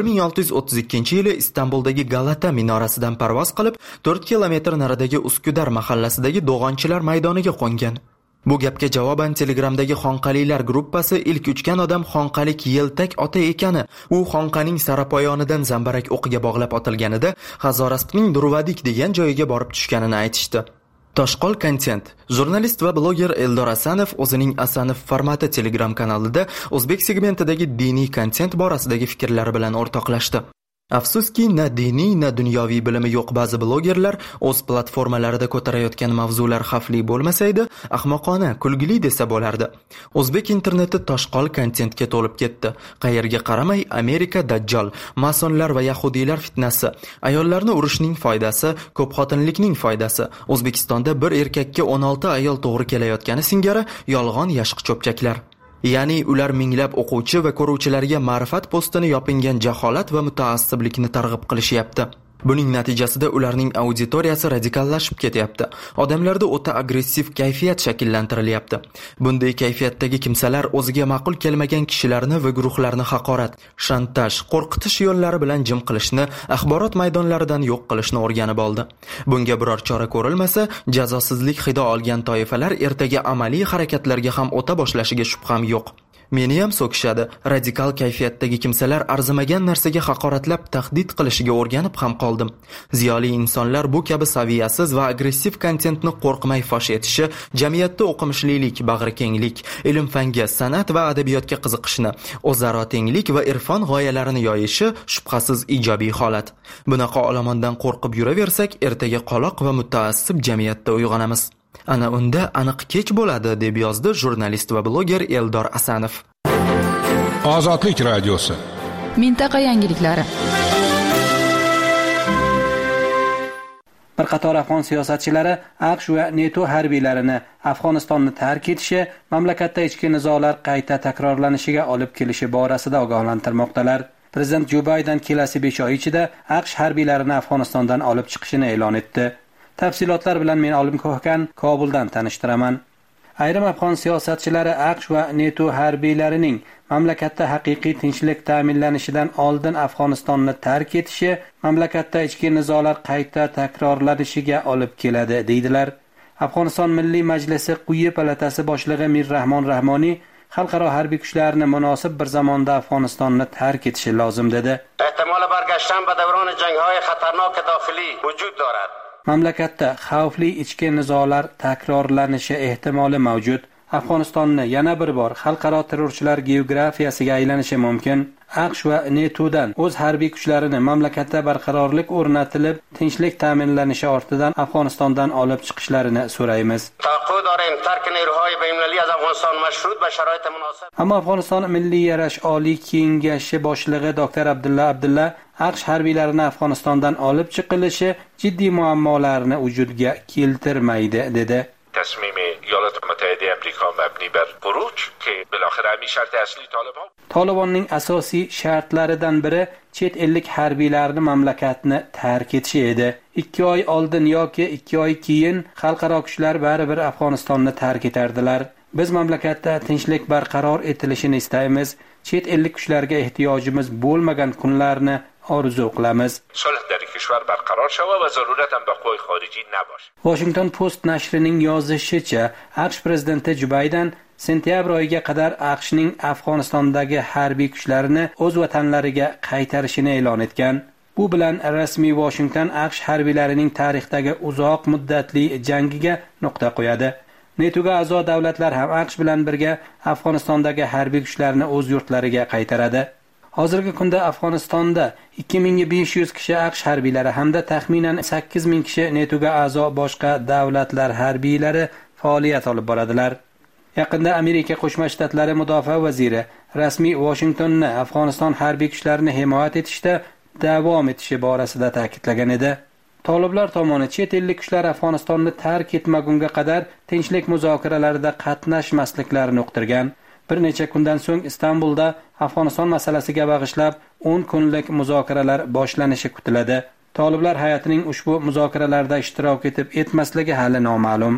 1632-yili Istanbuldagi Galata minorasidan parvoz qilib 4 kilometr naridagi Uskudar mahallasidagi Do'g'onchilar maydoniga qo'ngan. Bu gapga javoban Telegramdagi Xonqalilar gruppasi ilk uchgan odam Xonqalik Yeltak ota ekani, u Xonqaning sarapoyonidan zambarak o'qiga bog'lab otilganida Hazorastning Durvadik degan joyiga borib tushganini aytishdi. Toshqol Content jurnalist va bloger Eldor Asanov o'zining Asanov formati Telegram kanalida o'zbek segmentidagi diniy kontent borasidagi fikrlari bilan o'rtoqlashdi. Afsuski, na diniy, na dunyoviy bilimi yo'q ba'zi blogerlar o'z platformalarida ko'tarayotgan mavzular xavfli bo'lmasaydi, ahmoqona, kulgili desa bo'lardi. O'zbek interneti toshqol kontentga to'lib ketdi. Qayerga qaramay Amerika dajjal, masonlar va yahudiylar fitnasi, ayollarni urishning foydasi, ko'pxotinlikning foydasi, O'zbekistonda bir erkakka 16 ayol to'g'ri kelayotgani singari yolg'on yashq cho'pchaklar. Ya'ni ular minglab o'quvchi va ko'ruvchilarga ma'rifat postini yopingan jaholat va mutaassiblikni targ'ib qilishyapti. Buning natijasida ularning auditoriyasi radikallashib ketyapti. Odamlarda o'ta agressiv kayfiyat shakllantirilyapti. Bunday kayfiyatdagi kimsalar o'ziga ma'qul kelmagan kishilarni va guruhlarni haqorat, shantaj, qo'rqitish yo'llari bilan jim qilishni, axborot maydonlaridan yo'q qilishni o'rganib oldi. Bunga biror chora ko'rilmasa, jazosizlik hidi olgan toifalar ertaga amaliy harakatlarga ham o'ta boshlashiga shubham yo'q. Meni ham so'kishadi. Radikal kayfiyatdagi kimsalar arzimagan narsaga haqoratlab tahdid qilishiga o'rganib ham qoldim. Ziyoli insonlar bu kabi saviyasiz va agressiv kontentni qo'rqmay fosh etishi, jamiyatda o'qimishlilik, bag'rikenglik, ilm-fanga, san'at va adabiyotga qiziqishni, o'zaro tenglik va irfon g'oyalarini yoyishi shubhasiz ijobiy holat. Bunaqa olomondan qo'rqib yuraversak, ertaga qoloq va mutaassib jamiyatda uyg'onamiz. Ana unda aniq kech bo'ladi, deb yozdi jurnalist va bloger Eldor Asanov. Ozodlik radiosi. Mintaqa yangiliklari. Bir qator afg'on siyosatchilari AQSh va NATO harbiylarini Afg'onistonni tark etishi mamlakatda ichki nizolar qayta takrorlanishiga olib kelishi borasida ogohlantirmoqdalar. Prezident Jo Bayden kelasi 5 oy ichida AQSh harbiylarini Afg'onistondan olib chiqishini e'lon etdi. Tafsilotlar bilan men Olim Ko'hkan Kobuldan tanishtiraman. Ayrim afg'on siyosatchilari AQSh va NATO harbiylarining mamlakatda haqiqiy tinchlik ta'minlanishidan oldin Afg'onistonni tark etishi mamlakatda ichki nizolar qayta takrorlanishiga olib keladi, deydilar. Afg'oniston Milliy Majlisi quyi palatasi boshlig'i Mirrahmon Rahmoniy xalqaro harbiy kuchlarni munosib bir zamonda Afg'onistonni tark etishi lozim dedi. Ehtimol bargashtan ba davron jang‌hoy xatarnok daxiliy vujud dorad. Mamlakatda xavfli ichki nizolar takrorlanishi ehtimoli mavjud. Afg'onistonni yana bir bor xalqaro terrorchilar geografiyasiga aylanishi mumkin. AQSh va NATOdan o'z harbiy kuchlarini mamlakatda barqarorlik o'rnatilib, tinchlik ta'minlanishi ortidan Afg'onistondan olib chiqishlarini so'raymiz. Ammo Afg'oniston Milliy yarash Oliy kengashi boshlig'i Dr. Abdulla AQSh harbiylarini Afg'onistondan olib chiqilishi jiddiy muammolarni vujudga keltirmaydi, dedi. تصمیم ایالات متحده آمریکا مبنی بر خروج که بالاخره همین شرط اصلی طالبان. Talibanning asosiy shartlaridan biri chet ellik harbiylarni mamlakatni tark etishi edi. 2 oy oldin yoki 2 oy keyin xalqaro kuchlar baribir Afg'onistonni tark etardilar. Biz mamlakatda tinchlik barqaror etilishini istaymiz. Chet ellik kuchlarga ehtiyojimiz bo'lmagan kunlarni orzu qilamiz. صلح در کشور برقرار شود و ضرورت هم به قوای خارجی نباشه. Washington Post nashrining yozishicha, AQSh prezidenti Jo Bayden sentyabr oyiga qadar AQShning Afg'onistondagi harbiy kuchlarini o'z vatanlariga qaytarishini e'lon etgan. Bu bilan rasmiy Washington AQSh harbiylarining tarixdagi uzoq muddatli jangiga nuqta qo'yadi. NATOga a'zo davlatlar ham AQSh bilan birga Afg'onistondagi harbiy kuchlarni o'z yurtlariga qaytaradi. Hozirgi kunda Afg'onistonda 2500 kishi AQSh harbiylari hamda taxminan 8000 kishi NATOga a'zo boshqa davlatlar harbiylari faoliyat olib boradilar. Yaqinda Amerika Qo'shma Shtatlari mudofaa vaziri rasmiy Washingtonni Afg'oniston harbiy kuchlarini himoya etishda davom etishi borasida ta'kidlagan edi. Toliblar tomoni chet ellik kuchlar Afg'onistonni tark etmagunga qadar tinchlik muzokaralarida qatnashmasliklarini uqtirgan. Bir necha kundan so'ng Istanbulda Afg'oniston masalasiga bag'ishlab 10 kunlik muzokaralar boshlanishi kutiladi. Toliblar hay'atining ushbu muzokaralarda ishtirok etmasligi hali noma'lum.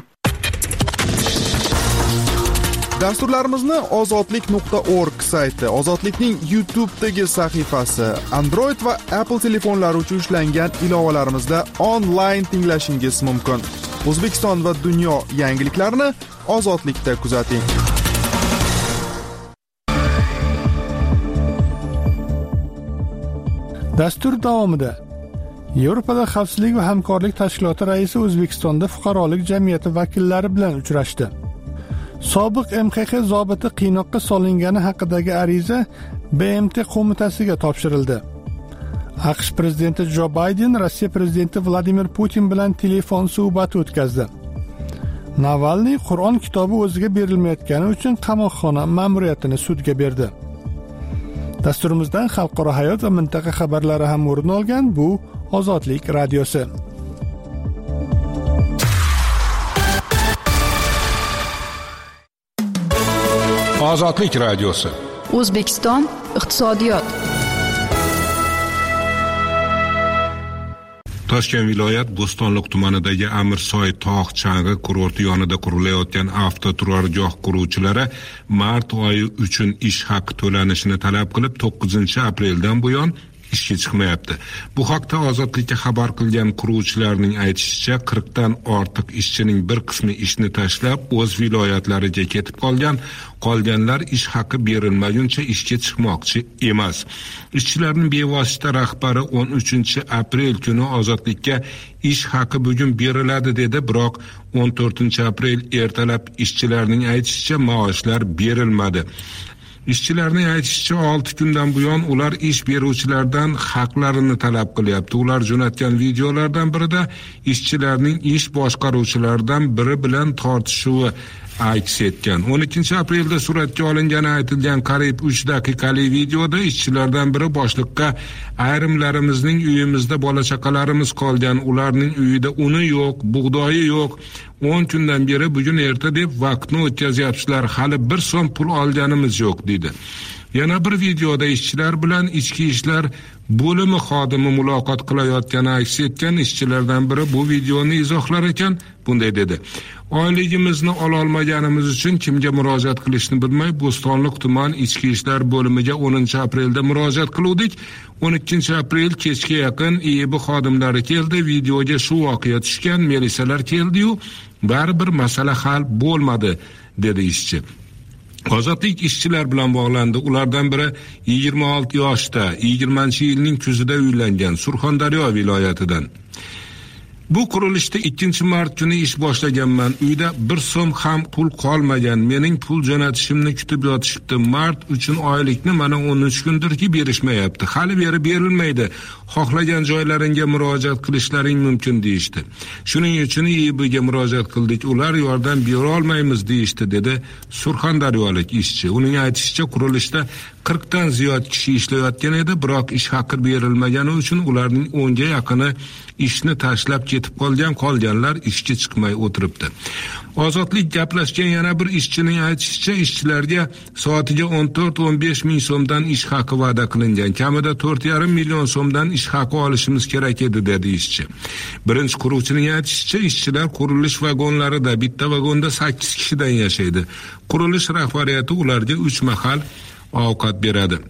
Dasturlarimizni ozodlik.org sayti, Ozodlikning YouTube'dagi sahifasi, Android va Apple telefonlari uchun ishlangan ilovalarimizda onlayn tinglashingiz mumkin. O'zbekiston va dunyo yangiliklarini Ozodlikda kuzating. Dastur davomida Yevropada xavfsizlik va hamkorlik tashkiloti raisi O'zbekistonda fuqarolik jamiyati vakillari bilan uchrashdi. Sobiq MXX zobiti qiynoqqa solingani haqidagi ariza BMT qo'mitasiga topshirildi. AQSh prezidenti Jo Bayden Rossiya prezidenti Vladimir Putin bilan telefon suhbati o'tkazdi. Navalniy Qur'on kitobi o'ziga berilmayotgani uchun qamoqxona ma'muriyatini sudga berdi. Dasturimizdan xalqaro hayot va mintaqa xabarlari ham o'rin olgan. Bu Ozodlik radiosi. Ozodlik radiosi. O'zbekiston iqtisodiyot. Toshkent viloyat Bo'stonliq tumanidagi Amirsoy tog' chang'i kurorti yonida qurilayotgan avtoturargoh quruvchilari mart oyi uchun ish haqi to'lanishini talab qilib 9-apreldan buyon ishga chiqmayapti. Bu haqda Ozodlikka xabar qilgan quruvchilarning aytishicha, 40 dan ortiq ishchining bir qismi ishni tashlab o'z viloyatlariga ketib qolganlar ish haqi berilmaguncha ishga chiqmoqchi emas. Ishchilarning bevosita rahbari 13-aprel kuni Ozodlikka ish haqi bugun beriladi dedi, biroq 14-aprel ertalab ishchilarning aytishicha maoshlar berilmadi. Ishchilarning aytishicha 6 kundan buyon ular ish beruvchilardan haqlarini talab qilyapti. Ular jo'natgan videolardan birida ishchilarning ish boshqaruvchilaridan biri bilan tortishuvi aks etgan. 12-aprelda suratga olingani aytilgan qariyb 3 daqiqalik videoda ishchilardan biri boshliqqa ayrimlarimizning uyimizda bola chaqalarimiz qolgan, ularning uyida uni yo'q, bug'doyi yo'q. 10 kundan beri bugun erta deb vaqtni o'tkazyapsizlar, hali 1 so'm pul olganimiz yo'q dedi. Yana bir videoda ishchilar bilan ichki ishlar bo'limi xodimi muloqot qilayotgani aks etgan. Ishchilardan biri bu videoni izohlar ekan, bunday dedi: oyligimizni ololmaganimiz uchun kimga murojaat qilishni bilmay Bo'stonliq tuman ichki ishlar bo'limiga 10-aprelda murojaat qildik. 12-aprel kechga yaqin IIB xodimlari keldi, videoga shu voqea tushgan, militsiyalar keldi-yu, baribir masala hal bo'lmadi dedi ishchi. Ozodlik ishchilar bilan bog'landi. Ulardan biri 26 yoshda, 20-yilning kuzida uylangan, Surxondaryo viloyatidan. Bu qurilishda 2-mart kuni ish boshlaganman. Uyda 1 so'm ham pul qolmagan. Mening pul jo'natishimni kutib yotishibdi. Mart uchun oylikni mana 13 kundirki berishmayapti. Hali beri berilmaydi. Xohlagan joylaringga murojaat qilishlaring mumkin deyishdi. Shuning uchun IIBga murojaat qildik. Ular yordam bera olmaymiz deyishdi, dedi Surxondaryolik ishchi. Uning aytishicha, qurilishda 40 dan ziyod kishi ishlayotgan edi, biroq ish haqi berilmagani uchun ularning 10 ga yaqini ishni tashlab ketib qolganlar ishga chiqmay o'tiribdi. Ozodlik gaplashgan yana bir ishchining aytishicha, ishchilarga soatiga 14-15 ming so'mdan ish haqi va'da qilingan. Kamida 4,5 million so'mdan ish haqi olishimiz kerak edi, dedi ishchi. Birinchi quruvchining aytishicha, ishchilar qurilish vagonlarida bitta vagonda 8 kishidan yashaydi. Qurilish rahbariyati ularga 3 mahal ovqat beradi.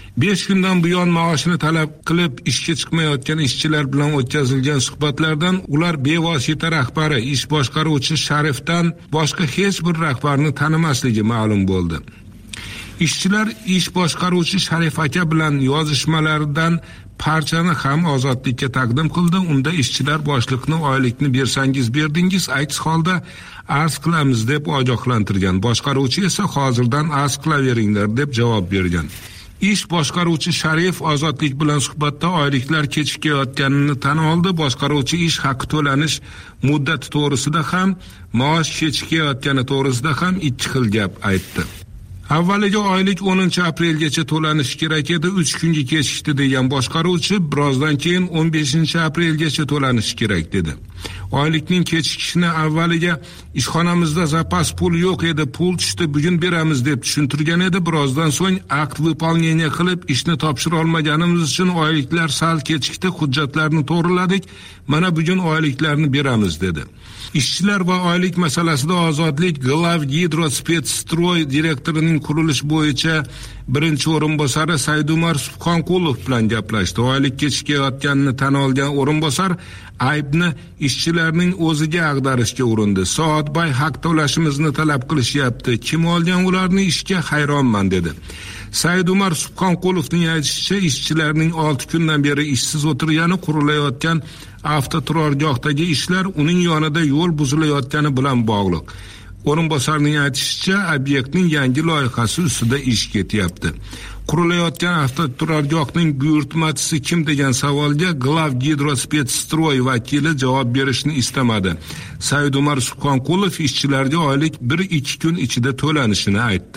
5 kundan buyon maoshini talab qilib ishga chiqmayotgan ishchilar bilan o'tkazilgan suhbatlardan ular bevosita rahbari, ish boshqaruvchi Sharifdan boshqa hech bir rahbarni tanimasligi ma'lum bo'ldi. Ishchilar ish boshqaruvchi Sharif aka bilan yozishmalaridan parchani ham Ozodlikka taqdim qildi. Unda ishchilar boshliqni oylikni bersangiz berdingiz, aks holda arz qilamiz deb ogohlantirgan. Boshqaruvchi esa hozirdan arz qilaveringlar deb javob bergan. Ish boshqaruvchi Sharif Ozodlik bilan suhbatda oyliklar kechikayotganini tan oldi. Boshqaruvchi ish haqi to'lanish muddati to'g'risida ham, maosh kechikayotgani to'g'risida ham ikki xil gap aytdi. Avvaliga oylik 10-aprelgacha to'lanishi kerak edi, 3 kunga kechikdi degan boshqaruvchi, birozdan keyin 15-aprelgacha to'lanishi kerak dedi. Oylikning kechikishini avvaliga ishxonamizda zapas pul yo'q edi, pul tushdi, bugun beramiz deb tushuntirgan edi. Birozdan so'ng akt выполнение qilib ishni topshira olmaganimiz uchun oyliklar sal kechikdi, hujjatlarni to'g'riladik, mana bugun oyliklarni beramiz dedi. Ishchilar va oylik masalasida Ozodlik Glavgidrospetsstroy direktorining qurilish bo'yicha birinchi o'rinbosari Saidumar Subhonqulov bilan gaplashdi. Oylik kechikayotganini tan olgan o'rinbosar aybni ishchilarning o'ziga ag'darishga urindi. Soatbay haq to'lashimizni talab qilishyapti. Kim olgan ularni ishga, hayronman dedi. Saidumar Subhonqulovning aytishicha, ishchilarning 6 kundan beri ishsiz o'tirgani, qurilayotgan avtoturargohdagi ishlar uning yonida yo'l buzilayotgani bilan bog'liq. O'rinbosarning aytishicha, obyektning yangi loyihasi ustida ish ketyapti. Qurilayotgan avtoturargohning buyurtmachisi kim degan savolga Glavgidrospetsstroy vakili javob berishni istamadi. Saidumar Subhonqulov ishchilarga oylik 1-2 kun ichida to'lanishini aytdi.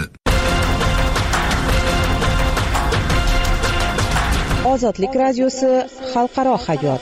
Ozodlik radiosi xalqaro hayot.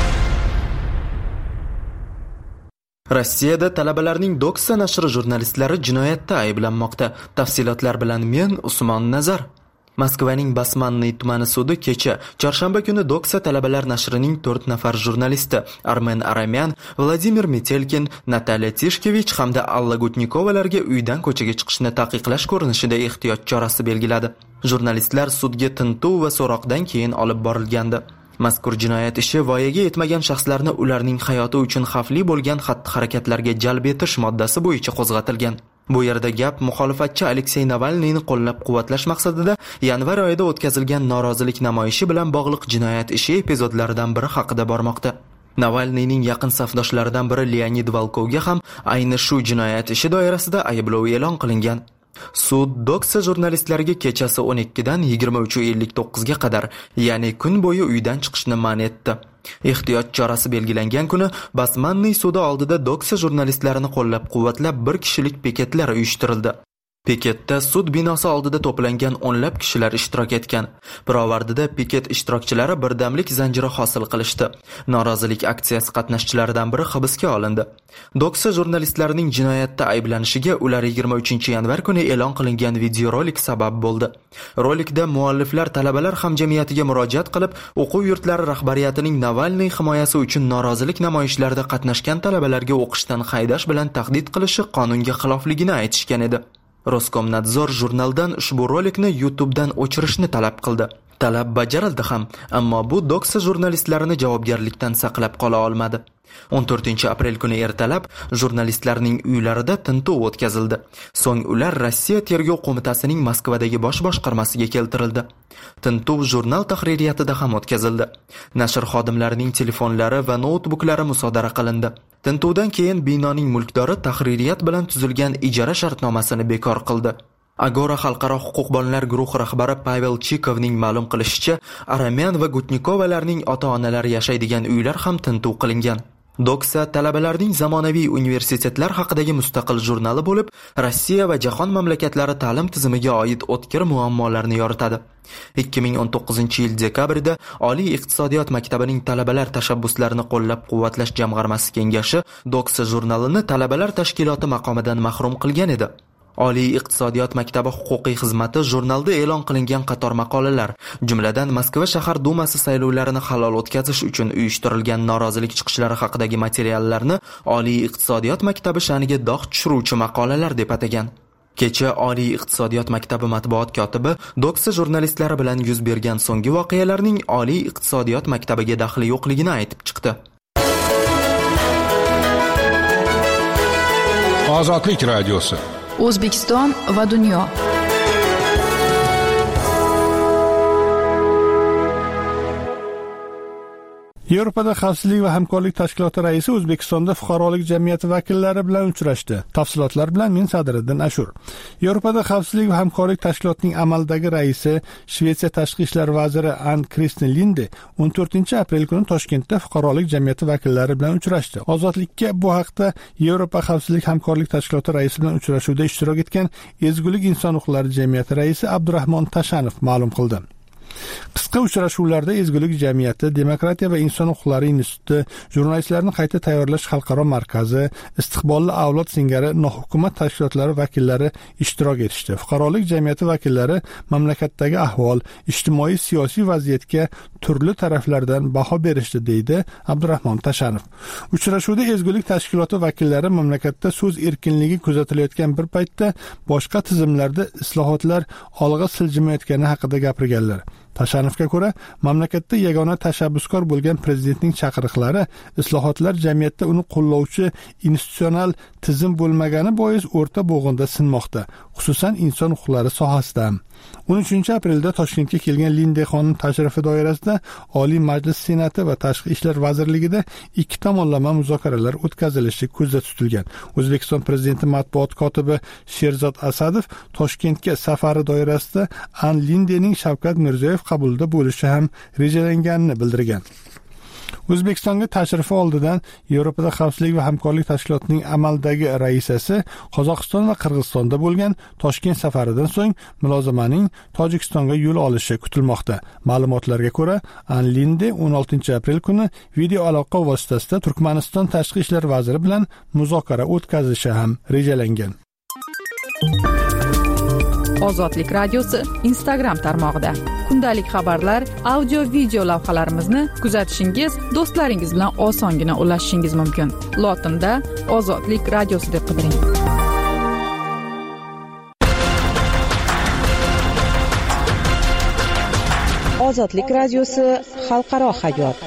Rossiyada talabalarning Doxa nashri jurnalistlari jinoyatda ayblanmoqda. Tafsilotlar bilan men Usmon Nazar. Moskvaning Basmanniy tumani sudi kecha chorshanba kuni Doxa talabalar nashrining 4 nafar jurnalisti Armen Aramyan, Vladimir Metelkin, Natalya Tishkevich hamda Alla Gutnikovalarga uydan ko'chaga chiqishni taqiqlash ko'rinishida ehtiyot chorasi belgiladi. Jurnalistlar sudga tintuv va so'roqdan keyin olib borilgandi. Mazkur jinoyat ishi voyaga yetmagan shaxslarni ularning hayoti uchun xavfli bo'lgan xatti-harakatlarga jalb etish moddasi bo'yicha qo'zg'atilgan. Bu yerda gap muxolifatchi Aleksey Navalniyni qo'llab-quvvatlash maqsadida yanvar oyida o'tkazilgan norozilik namoyishi bilan bog'liq jinoyat ishi epizodlaridan biri haqida bormoqda. Navalniyning yaqin safdoshlaridan biri Leonid Volkovga ham ayni shu jinoyat ishi doirasida ayblov e'lon qilingan. Sud Doxa jurnalistlariga kechasi 12 dan 23:59 ga qadar, ya'ni kun bo'yi uydan chiqishni man etdi. Ehtiyot chorasi belgilangan kuni Basmanniy sudi oldida Doxa jurnalistlarini qo'llab-quvvatlab bir kishilik piketlar uyushtirildi. Piketda sud binosi oldida to'plangan o'nlab kishilar ishtirok etgan. Pirovardida piket ishtirokchilari birdamlik zanjiri hosil qilishdi. Norozilik aksiyasi qatnashchilaridan biri hibsga olindi. Doxa jurnalistlarining jinoyatda ayblanishiga ular 23 yanvar kuni e'lon qilingan videorolik sabab bo'ldi. Rolikda mualliflar talabalar hamjamiyatiga murojaat qilib, o'quv yurtlari rahbariyatining Navalniy himoyasi uchun norozilik namoyishlarida qatnashgan talabalarga o'qishdan haydash bilan tahdid qilishi qonunga xilofligini aytishgan edi. Roskomnadzor jurnaldan ushbu rolikni YouTube'dan o'chirishni talab qildi. Talab bajarildi ham, ammo bu Doxa jurnalistlarini javobgarlikdan saqlab qola olmadi. 14-aprel kuni ertalab jurnalistlarning uylarida tintuv o'tkazildi. So'ng ular Rossiya tergov qo'mitasining Moskvadagi bosh boshqarmasiga keltirildi. Tintuv jurnal tahririyatida ham o'tkazildi. Nashr xodimlarining telefonlari va noutbuklari musodara qilindi. Tintuvdan keyin binoning mulkdori tahririyat bilan tuzilgan ijara shartnomasini bekor qildi. Agora xalqaro huquqbonlar guruhi rahbari Pavel Chikovning ma'lum qilishicha, Aramyan va Gutnikovalarning ota-onalari yashaydigan uylar ham tintuv qilingan. Doxa talabalarning zamonaviy universitetlar haqidagi mustaqil jurnali bo'lib, Rossiya va jahon mamlakatlari ta'lim tizimiga oid o'tkir muammolarni yoritadi. 2019-yil dekabrda Oliy iqtisodiyot maktabining talabalar tashabbuslarini qo'llab-quvvatlash jamg'armasi kengashi Doxa jurnalini talabalar tashkiloti maqomidan mahrum qilgan edi. Oliy iqtisodiyot maktabi huquqiy xizmati jurnalda e'lon qilingan qator maqolalar, jumladan Moskva shahar dumasi saylovlarini halol o'tkazish uchun uyushtirilgan norozilik chiqishlari haqidagi materiallarni Oliy iqtisodiyot maktabi sha'niga dog' tushiruvchi maqolalar deb atagan. Kecha Oliy iqtisodiyot maktabi matbuot kotibi Doxa jurnalistlari bilan yuz bergan so'nggi voqealarning Oliy iqtisodiyot maktabiga daxli yo'qligini aytib chiqdi. Ozodlik radiosi. O'zbekiston va dunyo. Yevropada xavfsizlik va hamkorlik tashkiloti raisi O'zbekistonda fuqarolik jamiyati vakillari bilan uchrashdi. Tafsilotlar bilan men Sadiriddin Ashur. Yevropada xavfsizlik va hamkorlik tashkilotining amaldagi raisi Shvetsiya tashqi ishlar vaziri Ann-Kristin Linde 14-aprel kuni Toshkentda fuqarolik jamiyati vakillari bilan uchrashdi. Ozodlikka bu haqda Yevropa xavfsizlik hamkorlik tashkiloti raisi bilan uchrashuvda ishtirok etgan Ezgulik inson huquqlari jamiyati raisi Abdurahmon Tashanov ma'lum qildi. Qisqa uchrashuvlarda Ezgulik jamiyati, Demokratiya va inson huquqlari instituti, jurnalistlarni qayta tayyorlash xalqaro markazi, istiqbolli avlod singari nohukumat tashkilotlari vakillari ishtirok etishdi. Fuqarolik jamiyati vakillari mamlakatdagi ahvol, ijtimoiy-siyosiy vaziyatga turli taraflardan baho berishdi, deydi Abdurahmon Tashanov. Uchrashuvda Ezgulik tashkiloti vakillari mamlakatda so'z erkinligi kuzatilayotgan bir paytda boshqa tizimlarda islohotlar olg'a siljimayotgani haqida gapirganlar. Tashanovga ko'ra, mamlakatda yagona tashabbuskor bo'lgan prezidentning chaqiriqlari islohotlar jamiyatda uni qo'llovchi institutsional tizim bo'lmagani bois o'rta bo'g'inda sinmoqda, xususan inson huquqlari sohasida. 13-aprelda Toshkentga kelgan Linde xonim tashrifi doirasida Oliy Majlis Senati va Tashqi ishlar vazirligida ikki tomonlama muzokaralar o'tkazilishi ko'zda tutilgan. O'zbekiston prezidenti matbuot kotibi Sherzod Asadov Toshkentga safari doirasida Ann Lindening Shavkat Mirziyoyev qabulida bo'lishi ham rejalanganini bildirgan. O'zbekistonga tashrifi oldidan Yevropada xavfsizlik va hamkorlik tashkilotining amaldagi raisasi Qozog'iston va Qirg'izistonda bo'lgan Toshkent safaridan so'ng mulozamaning Tojikistonga yo'l olishi kutilmoqda. Ma'lumotlarga ko'ra, Ann Linde 16-aprel kuni video aloqa vositasida Turkmaniston tashqi ishlar vaziri bilan muzokara o'tkazishi ham rejalangan. Ozodlik radiosi Instagram tarmog'ida kundalik xabarlar, audio video lavhalarimizni kuzatishingiz, do'stlaringiz bilan osongina ulashishingiz mumkin. Lotinda Ozodlik radiosi deb qidiring. Ozodlik radiosi xalqaro hayot.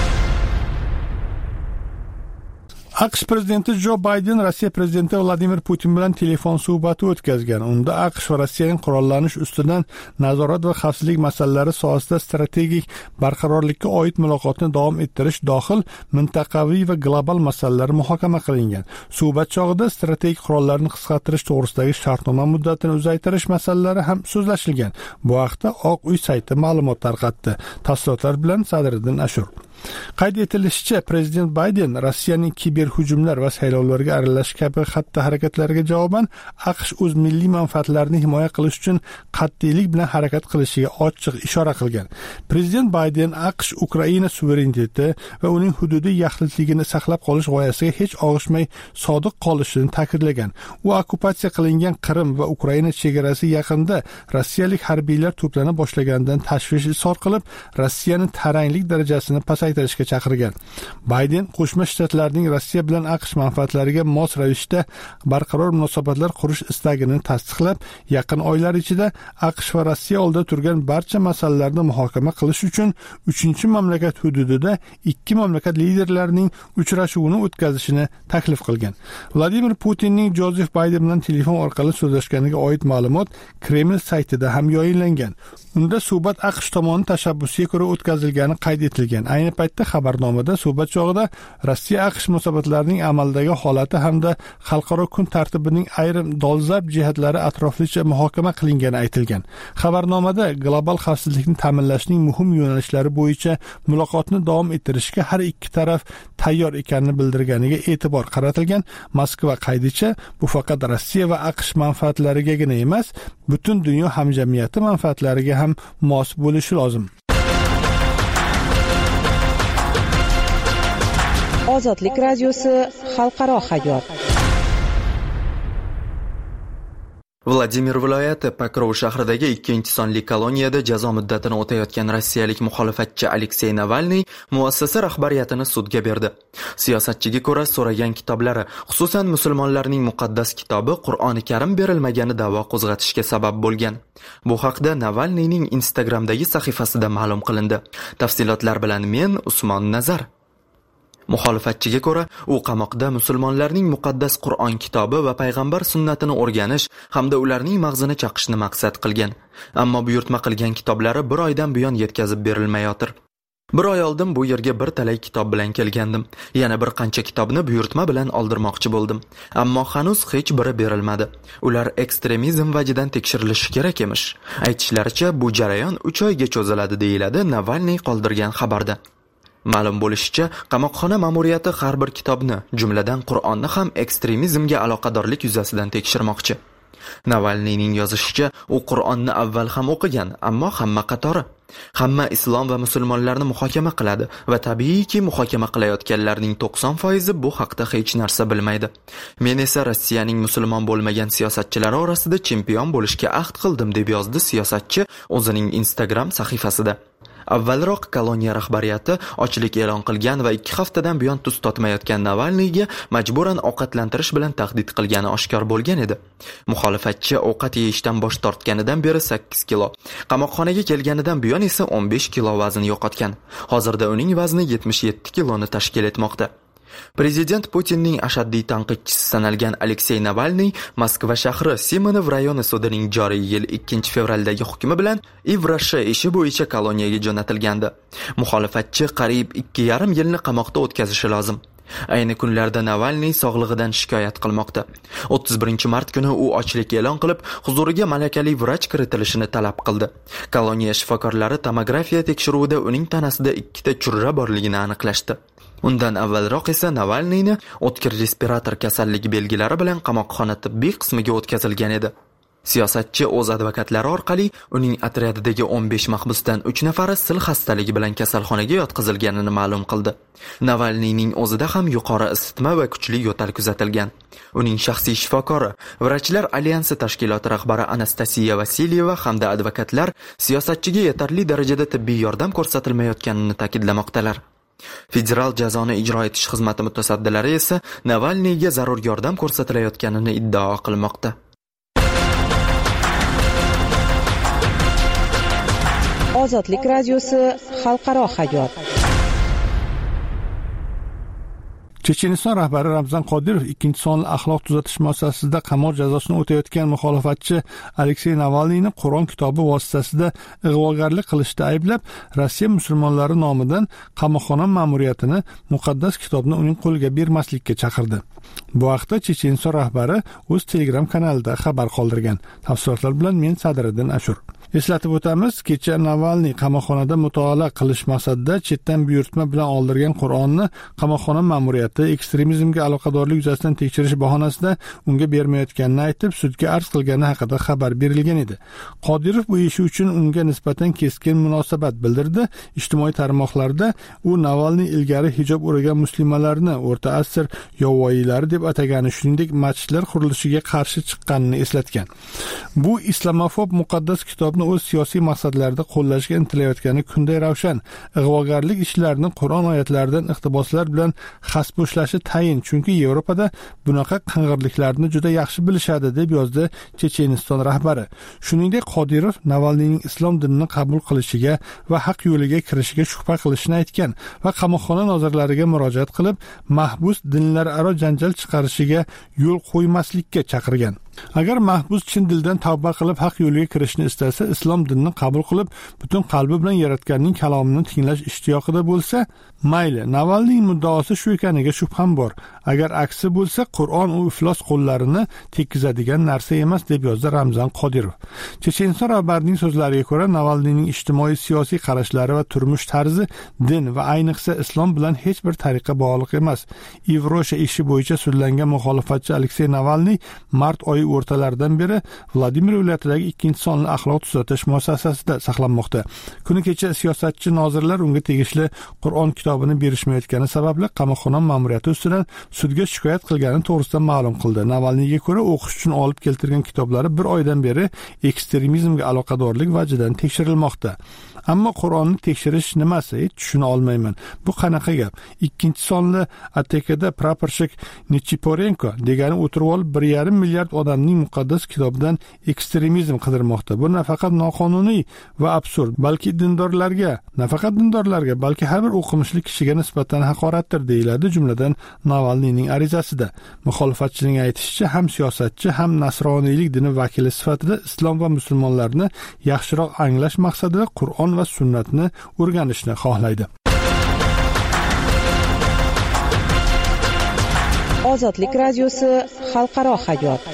AQSh prezidenti Jo Bayden Rossiya prezidenti Vladimir Putin bilan telefon suhbati o'tkazgan. Unda AQSh va Rossiyaning qurollanish ustidan nazorat va xavfsizlik masalalari sohasida strategik barqarorlikka oid muloqotni davom ettirish dohil mintaqaviy va global masalalar muhokama qilingan. Suhbat chog'ida strategik qurollarni qisqartirish to'g'risidagi shartnoma muddatini uzaytirish masalalari ham so'zlashilgan. Bu haqda Oq uy sayti ma'lumot tarqatdi. Tafsilotlar bilan Sadiriddin Ashur. Qayd etilishicha, prezident Bayden Rossiyaning kiberhujumlar va saylovlarga aralashish kabi xatti-harakatlariga javoban AQSh o'z milliy manfaatlarini himoya qilish uchun qat'iylik bilan harakat qilishiga ochiq ishora qilgan. Prezident Bayden AQSh Ukraina suvereniteti va uning hududiy yaxlitligini saqlab qolish g'oyasiga hech og'ishmay sodiq qolishini ta'kidlagan. U okkupatsiya qilingan Qrim va Ukraina chegarasi yaqinida rossiyalik harbiylar to'plana boshlaganidan tashvish izhor qilib, Rossiyani taranglik darajasini pasaytirishga chaqirgan. Bayden Qo'shma Shtatlarning Rossiya bilan AQSh manfaatlariga mos ravishda barqaror munosabatlar qurish istagini tasdiqlab, yaqin oylar ichida AQSh va Rossiya oldida turgan barcha masalalarni muhokama qilish uchun 3-mamlakat hududida ikki mamlakat liderlarining uchrashuvini o'tkazishini taklif qilgan. Vladimir Putinning Jozef Bayden bilan telefon orqali so'zlashganiga oid ma'lumot Kreml saytida ham yayinlangan. Unda suhbat AQSh tomonining tashabbusiga ko'ra o'tkazilgani qayd etilgan. Ayni paytda xabarnomada suhbat chog'ida Rossiya AQSh munosabatlarining amaldagi holati hamda xalqaro kun tartibining ayrim dolzarb jihatlari atroflicha muhokama qilingani aytilgan. Xabarnomada global xavfsizlikni ta'minlashning muhim yo'nalishlari bo'yicha muloqotni davom ettirishga har ikki taraf tayyor ekanini bildirganiga e'tibor qaratilgan. Moskva qaydicha bu faqat Rossiya va AQSh manfaatlarigagina emas, butun dunyo hamjamiyati manfaatlariga ham mos bo'lishi lozim. Ozodlik radiosi xalqaro hayot. Vladimir viloyati Pokrov shahridagi 2-sonli koloniyada jazo muddatini o'tayotgan rossiyalik muxolifatchi Aleksey Navalniy muassasa rahbariyatini sudga berdi. Siyosatchiga ko'ra so'ragan kitoblari, xususan musulmonlarning muqaddas kitobi Qur'oni Karim berilmagani da'vo qo'zg'atishga sabab bo'lgan. Bu haqda Navalniyning Instagramdagi sahifasida ma'lum qilindi. Tafsilotlar bilan men Usmon Nazar. Muxolifatchiga ko'ra, u qamoqda musulmonlarning muqaddas Qur'on kitobi va payg'ambar sunnatini o'rganish hamda ularning mag'zini chaqishni maqsad qilgan. Ammo buyurtma qilgan kitoblari 1 oydan buyon yetkazib berilmayotir. 1 oy oldin bu yerga bir talay kitob bilan kelgandim. Yana bir qancha kitobni buyurtma bilan oldirmoqchi bo'ldim. Ammo hanuz hech biri berilmadi. Ular ekstremizm vajidan tekshirilishi kerak emish. Aytishlaricha, bu jarayon 3 oyga cho'ziladi deyiladi Navalniy qoldirgan xabarda. Ma'lum bo'lishicha, qamoqxona ma'muriyati har bir kitobni, jumladan Qur'onni ham ekstremizmga aloqadorlik yuzasidan tekshirmoqchi. Navalniyning yozishicha, u Qur'onni avval ham o'qigan, ammo hamma qatori. Hamma islom va musulmonlarni muhokama qiladi va tabiiyki muhokama qilayotganlarning 90% bu haqda hech narsa bilmaydi. Men esa Rossiyaning musulmon bo'lmagan siyosatchilari orasida chempion bo'lishga ahd qildim, deb yozdi siyosatchi o'zining Instagram sahifasida. Avvalroq koloniya rahbariyati ochlik e'lon qilgan va 2 haftadan buyon tuz totmayotgan Navalniyga majburan ovqatlantirish bilan tahdid qilgani oshkor bo'lgan edi. Muxolifatchi ovqat yeyishdan bosh tortganidan beri 8 kilo, qamoqxonaga kelganidan buyon esa 15 kilo vazn yo'qotgan. Hozirda uning vazni 77 kiloni tashkil etmoqda. Prezident Putinning ashaddiy tanqidchisi sanalgan Aleksey Navalniy Moskva shahri Simonov rayoni sudining joriy yil 2 fevraldagi hukmi bilan Ivrasha ishi bo'yicha koloniyaga jo'natilgandi. Muxolifatchi qariyb 2,5 yilni qamoqda o'tkazishi lozim. Ayni kunlarda Navalniy sog'lig'idan shikoyat qilmoqda. 31-mart kuni u ochlik e'lon qilib, huzuriga malakali vrach kiritilishini talab qildi. Koloniya shifokorlari tomografiya tekshiruvida uning tanasida 2 ta churra borligini aniqlashdi. Undan avvalroq esa Navalniyni o'tkir respirator kasalligi belgilari bilan qamoqxona tibbiy qismiga o'tkazilgan edi. Siyosatchi o'z advokatlari orqali uning otryadidagi 15 mahbusdan 3 nafari sil xastaligi bilan kasalxonaga yotqizilganini ma'lum qildi. Navalniyning o'zida ham yuqori isitma va kuchli yo'tal kuzatilgan. Uning shaxsiy shifokori, Vrachlar alyansi tashkiloti rahbari Anastasiya Vasilyeva hamda advokatlar siyosatchiga yetarli darajada tibbiy yordam ko'rsatilmayotganini ta'kidlamoqdalar. Federal jazoni ijro etish xizmati mutasaddilari esa Navalniyga zarur yordam ko'rsatilayotganini iddao qilmoqda. Ozodlik radiosi xalqaro hayot. Checheniston rahbari Ramzan Qodirov 2-sonli axloq tuzatish muassasasida qamoq jazosini o'tayotgan muxolifatchi Aleksey Navalniyni Qur'on kitobi vositasida ig'vogarlik qilishda ayblab, Rossiya musulmonlari nomidan qamoqxona ma'muriyatini muqaddas kitobni uning qo'liga bermaslikka chaqirdi. Bu haqda Checheniston rahbari o'z Telegram kanalida xabar qoldirgan. Tafsilotlar bilan men Sadriddin Ashur. Eslatib o'tamiz, kecha Navalniy qamoqxonada mutolaa qilish maqsadida chetdan buyurtma bilan oldirgan Qur'onni qamoqxona ma'muriyati ekstremizmga aloqadorlik yuzasidan tekshirish bahonasida unga bermayotganini aytib, sudga arz qilgani haqida xabar berilgan edi. Qodirov bu ishi uchun unga nisbatan keskin munosabat bildirdi. Ijtimoiy tarmoqlarda u Navalniy ilgari hijob o'ragan musulmonlarni o'rta asr yovvoyilari deb atagani, shuningdek masjidlar qurilishiga qarshi chiqqanini eslatgan. Bu islamofob muqaddas kitobni o'z siyosiy maqsadlarida qo'llashga intilayotgani kunday ravshan. Ig'vogarlik ishlarini Qur'on oyatlaridan iqtiboslar bilan xasboshlashi tayin, chunki Yevropada bunaqa qing'irliklarni juda yaxshi bilishadi, deb yozdi Checheniston rahbari. Shuningdek, Qodirov Navalniyning islom dinini qabul qilishiga va haq yo'liga kirishiga shubha qilishini aytgan va qamoqxona nozirlariga murojaat qilib, mahbus dinlararo janjal chiqarishiga yo'l qo'ymaslikka chaqirgan. Agar mahbus chin dildan tavba qilib haq yo'liga kirishni istasa, islom dinini qabul qilib, butun qalbi bilan Yaratganning kalomini tinglash ishtiyoqida bo'lsa, mayli. Navalniyning muddaosi shu ekaniga shubham bor. Agar aksi bo'lsa, Qur'on u iflos qo'llarini tekkizadigan narsa emas, deb yozdi Ramzan Qodirov. Checheniston rahbarining so'zlariga ko'ra, Navalniyning ijtimoiy siyosiy qarashlari va turmush tarzi din va ayniqsa islom bilan hech bir tariqa bog'liq emas. Ivrosha ishi bo'yicha sudlangan muxolifatchi Aleksey Navalniy mart oyi o'rtalaridan beri Vladimir viloyatidagi 2-sonli axloq tuzatish muassasasida saqlanmoqda. Kuni kecha siyosatchi nozirlar unga tegishli Qur'on kitobini berishmayotgani sababli qamoqxona ma'muriyati ustidan sudga shikoyat qilgani to'g'risida ma'lum qildi. Navalniyga ko'ra, o'qish uchun olib keltirgan kitoblari bir oydan beri ekstremizmga aloqadorlik vajidan tekshirilmoqda. Ammo Qur'onni tekshirish nimasi? Tushuna olmayman. Bu qanaqa gap? 2-sonli ATKda praporshik Nichiporenko degani o'tirib olib 1,5 milliard odamning muqaddas kitobidan ekstremizm qidirmoqda. Bu nafaqat noqonuniy va absurd, balki dindorlarga, balki har bir o'qimishli kishiga nisbatan haqoratdir, deyiladi jumladan Navalniyning arizasida. Muxolifatchining aytishicha, ham siyosatchi, ham nasroniylik dini vakili sifatida islom va musulmonlarni yaxshiroq anglash maqsadida Qur'on va sunnatni o'rganishni xohlaydi. Ozodlik radiosi xalqaro hayot.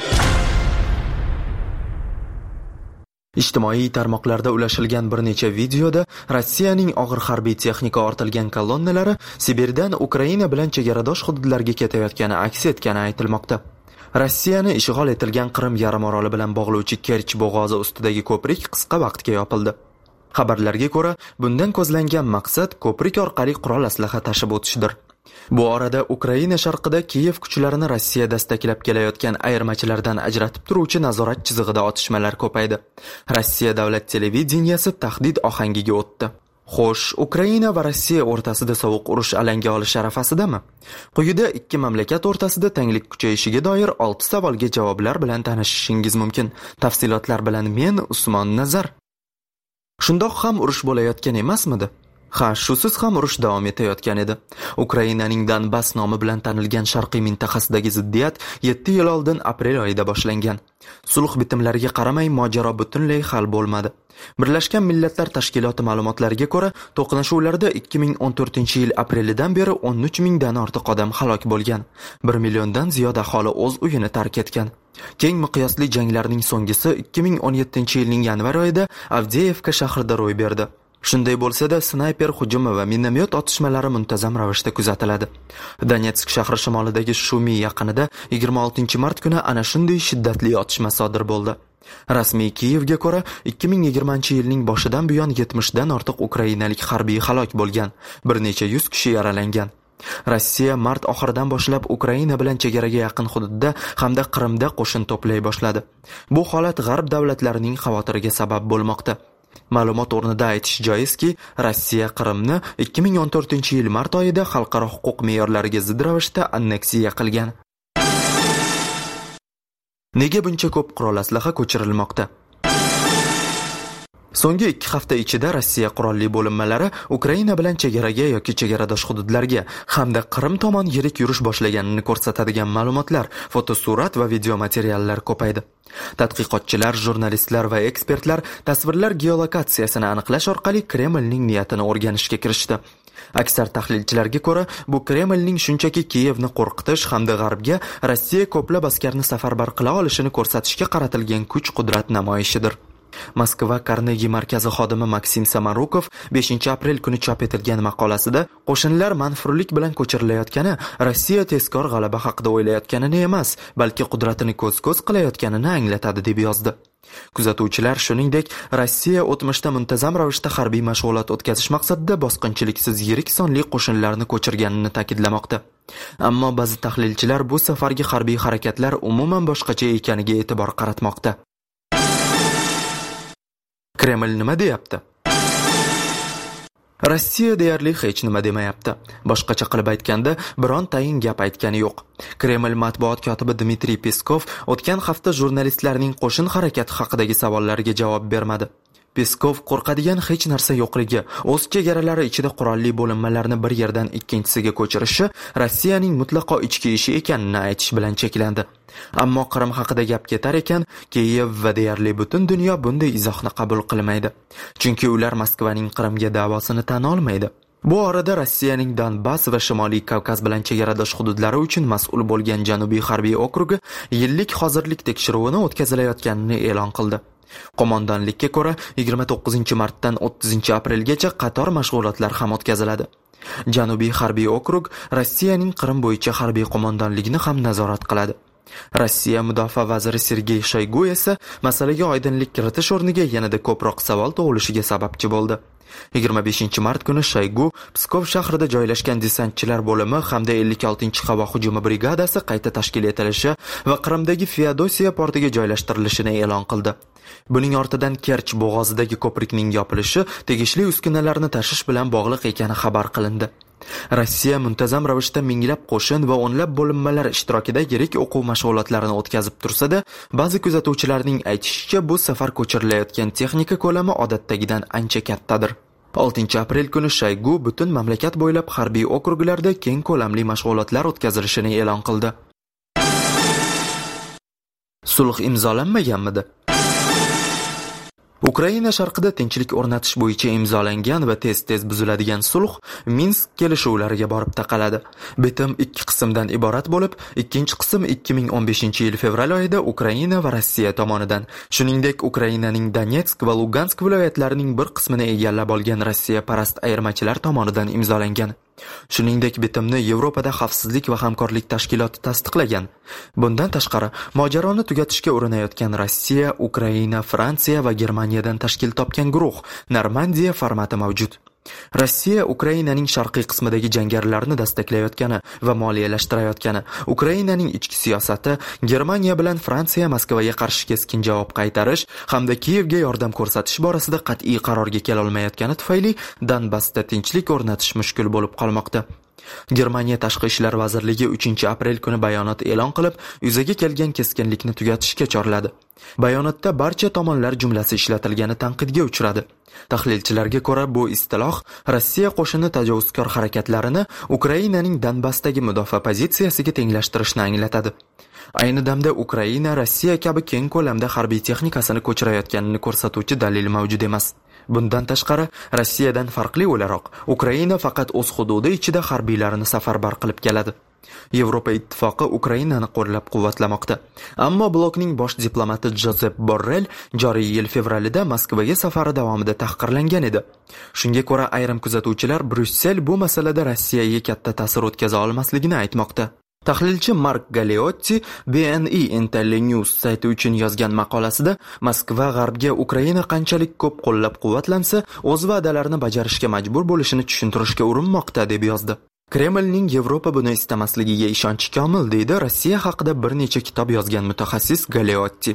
Ijtimoiy tarmoqlarda ulashilgan bir necha videoda Rossiyaning og'ir harbiy texnika ortilgan kolonnalari Sibirdan Ukraina bilan chegaradosh hududlarga ketayotgani aks etgani aytilmoqda. Rossiyani ishg'ol etilgan Qrim yarimoroli bilan bog'lovchi Kerch bo'g'ozi ustidagi ko'prik qisqa vaqtga yopildi. Xabarlarga ko'ra, bundan ko'zlangan maqsad ko'prik orqali qurol aslaha tashib o'tishdir. Bu orada Ukraina sharqida Kiyev kuchlarini Rossiya dastaklab kelayotgan ayirmachilardan ajratib turuvchi nazorat chizig'ida otishmalar ko'paydi. Rossiya davlat televideniyasi tahdid ohangiga o'tdi. Xo'sh, Ukraina va Rossiya o'rtasida sovuq urush alanga olish arafasidami? Quyida ikki mamlakat o'rtasida tanglik kuchayishiga doir 6 savolga javoblar bilan tanishishingiz mumkin. Tafsilotlar bilan men Usmon Nazar. Shundoq ham urush bo'layotgan emasmidi? Ha, shusiz ham urush davom etayotgan edi. Ukrainaning Donbass nomi bilan tanilgan sharqiy mintaqasidagi ziddiyat 7 yil oldin aprel oyida boshlangan. Sulh bitimlariga qaramay mojaro butunlay hal bo'lmadi. Birlashgan Millatlar Tashkiloti ma'lumotlariga ko'ra, to'qnashuvlarda 2014-yil aprelidan beri 13 mingdan ortiq odam halok bo'lgan. 1 milliondan ziyod aholi o'z uyini tark etgan. Keng miqyosli janglarning so'nggisi 2017-yilning yanvar oyida Avdeyevka shahrida ro'y berdi. Shunday bo'lsa-da, snayper hujumi va minomyot otishmalari muntazam ravishda kuzatiladi. Donetsk shahri shimolidagi Shumi yaqinida 26-mart kuni ana shunday shiddatli otishma sodir bo'ldi. Rasmiy Kiyevga ko'ra, 2020-yilning boshidan buyon 70dan ortiq ukrainalik harbiy halok bo'lgan, bir necha 100 kishi yaralangan. Rossiya mart oxiridan boshlab Ukraina bilan chegaraga yaqin hududda hamda Qrimda qo'shin to'play boshladi. Bu holat g'arb davlatlarining xavotiriga sabab bo'lmoqda. Ma'lumot o'rnida aytish joizki, Rossiya Qrimni 2014-yil mart oyida xalqaro huquq me'yorlariga zid ravishda anneksiya qilgan. Nega buncha ko'p qurol aslaha ko'chirilmoqda? So'nggi 2 hafta ichida Rossiya qurolli bo'linmalari Ukraina bilan chegaraga yoki chegaradosh hududlarga hamda Qrim tomon yirik yurish boshlaganini ko'rsatadigan ma'lumotlar, fotosurat va video materiallar ko'paydi. Tadqiqotchilar, jurnalistlar va ekspertlar tasvirlar geolokatsiyasini aniqlash orqali Kremlning niyatini o'rganishga kirishdi. Aksar tahlilchilarga ko'ra, bu Kremlning shunchaki Kiyevni qo'rqitish hamda g'arbga Rossiya ko'plab askarni safarbar qila olishini ko'rsatishga qaratilgan kuch-qudrat namoyishidir. Moskva Carnegie markazi xodimi Maksim Samarukov 5-aprel kuni chop etilgan maqolasida qo'shinlar manfurlik bilan ko'chirilayotgani Rossiya tezkor g'alaba haqida o'ylayotganini emas, balki qudratini ko'z-ko'z qilayotganini anglatadi deb yozdi. Kuzatuvchilar shuningdek, Rossiya o'tmishda muntazam ravishda harbiy mashg'ulot o'tkazish maqsadida bosqinchiliksiz yirik sonli qo'shinlarni ko'chirganini ta'kidlamoqda. Ammo ba'zi tahlilchilar bu safargi harbiy harakatlar umuman boshqacha ekaniga e'tibor qaratmoqda. Kreml nima deyapti? Rossiya deyarli hech nima demayapti. Boshqacha qilib aytganda, biron tayin gap aytgani yo'q. Kreml matbuot kotibi Dmitriy Peskov o'tgan hafta jurnalistlarning qo'shin harakati haqidagi savollariga javob bermadi. Peskov qo'rqadigan hech narsa yo'qligi, o'z chegaralari ichida qurolli bo'linmalarni bir yerdan ikkinchisiga ko'chirishi Rossiyaning mutlaqo ichki ishi ekanini aytish bilan cheklandi. Ammo Qrim haqida gap ketar ekan, Kiyev va deyarli butun dunyo bunday izohni qabul qilmaydi. Chunki ular Moskvaning Qrimga da'vosini tan olmaydi. Bu orada Rossiyaning Donbass va Shimoliy Kavkaz bilan chegaradosh hududlari uchun mas'ul bo'lgan Janubiy harbiy okrugi yillik hozirlik tekshiruvini o'tkazilayotganini e'lon qildi. Qo'mondonlikka ko'ra 29-martdan 30-aprelgacha qator mashg'ulotlar ham o'tkaziladi. Janubiy harbiy okrug Rossiyaning Qrim bo'yicha harbiy qo'mondonligini ham nazorat qiladi. Rossiya mudofaa vaziri Sergey Shoygu esa masalaga oydinlik kiritish o'rniga yanada ko'proq savol tug'ilishiga sababchi bo'ldi. 25-mart kuni Shoygu Pskov shahrida joylashgan desantchilar bo'limi hamda 56-havo hujumi brigadasi qayta tashkil etilishi va Qrimdagi Feodosiya portiga joylashtirilishini e'lon qildi. Buning ortidan Kerch bo'g'ozidagi ko'prikning yopilishi tegishli uskunalarni tashish bilan bog'liq ekani xabar qilindi. Rossiya muntazam ravishda minglab qo'shin va o'nlab bo'linmalar ishtirokida yirik o'quv mashg'ulotlarini o'tkazib tursa-da, ba'zi kuzatuvchilarning aytishicha, bu safar ko'chirilayotgan texnika ko'lami odatdagidan ancha kattadir. 6-aprel kuni Shoygu butun mamlakat bo'ylab harbiy okruglarda keng ko'lamli mashg'ulotlar o'tkazilishini e'lon qildi. Sulh imzolanmaganmidi? Ukraina sharqida tinchlik o'rnatish bo'yicha imzolangan va tez-tez buziladigan sulh Minsk kelishuvlariga borib taqaladi. Bitim 2 qismdan iborat bo'lib, ikkinchi qism 2015-yil fevral oyida Ukraina va Rossiya tomonidan, shuningdek Ukrainaning Donetsk va Lugansk viloyatlarining bir qismini egallab olgan Rossiya parast ayirmachilar tomonidan imzolangan. Shuningdek, bitimni Yevropada xavfsizlik va hamkorlik tashkiloti tasdiqlagan. Bundan tashqari, mojaroni tugatishga urinayotgan Rossiya, Ukraina, Fransiya va Germaniyadan tashkil topgan guruh Normandiya formati mavjud. Rossiya Ukrainaning sharqiy qismidagi jangarilarni dastaklayotgani va moliyalashtirayotgani, Ukrainaning ichki siyosati, Germaniya bilan Fransiya Moskvaga qarshi keskin javob qaytarish hamda Kiyevga yordam ko'rsatish borasida qat'iy qarorga kela olmayotgani tufayli Donbassda tinchlik o'rnatish mushkul bo'lib qolmoqda. Germaniya tashqi ishlar vazirligi 3-aprel kuni bayonot e'lon qilib, yuzaga kelgan keskinlikni tugatishga chorladi. Bayonotda barcha tomonlar jumlasi ishlatilgani tanqidga uchradi. Tahlilchilarga ko'ra, bu istiloh Rossiya qo'shini tajovuzkor harakatlarini Ukrainaning Donbassdagi mudofaa pozitsiyasiga tenglashtirishni anglatadi. Ayni damda Ukraina Rossiya kabi keng ko'lamda harbiy texnikasini ko'chirayotganini ko'rsatuvchi dalil mavjud emas. Bundan tashqari, Rossiyadan farqli o'laroq, Ukraina faqat o'z hududi ichida harbiylarini safarbar qilib keladi. Yevropa ittifoqi Ukrainani qo'llab-quvvatlamoqda. Ammo blokning bosh diplomati Josep Borrell joriy yil fevralida Moskvaga safari davomida tahqirlangan edi. Shunga ko'ra, ayrim kuzatuvchilar Bryussel bu masalada Rossiyaga katta ta'sir o'tkaza olmasligini aytmoqda. Tahlilchi Mark Galeotti BNE Intellinews sayti uchun yozgan maqolasida Moskva g'arbga Ukraina qanchalik ko'p qo'llab-quvvatlansa, o'z va'dalarini bajarishga majbur bo'lishini tushuntirishga urinmoqda deb yozdi. Kremlning Yevropa buni istamasligiga ishonchi komil, deydi Rossiya haqida bir necha kitob yozgan mutaxassis Galeotti.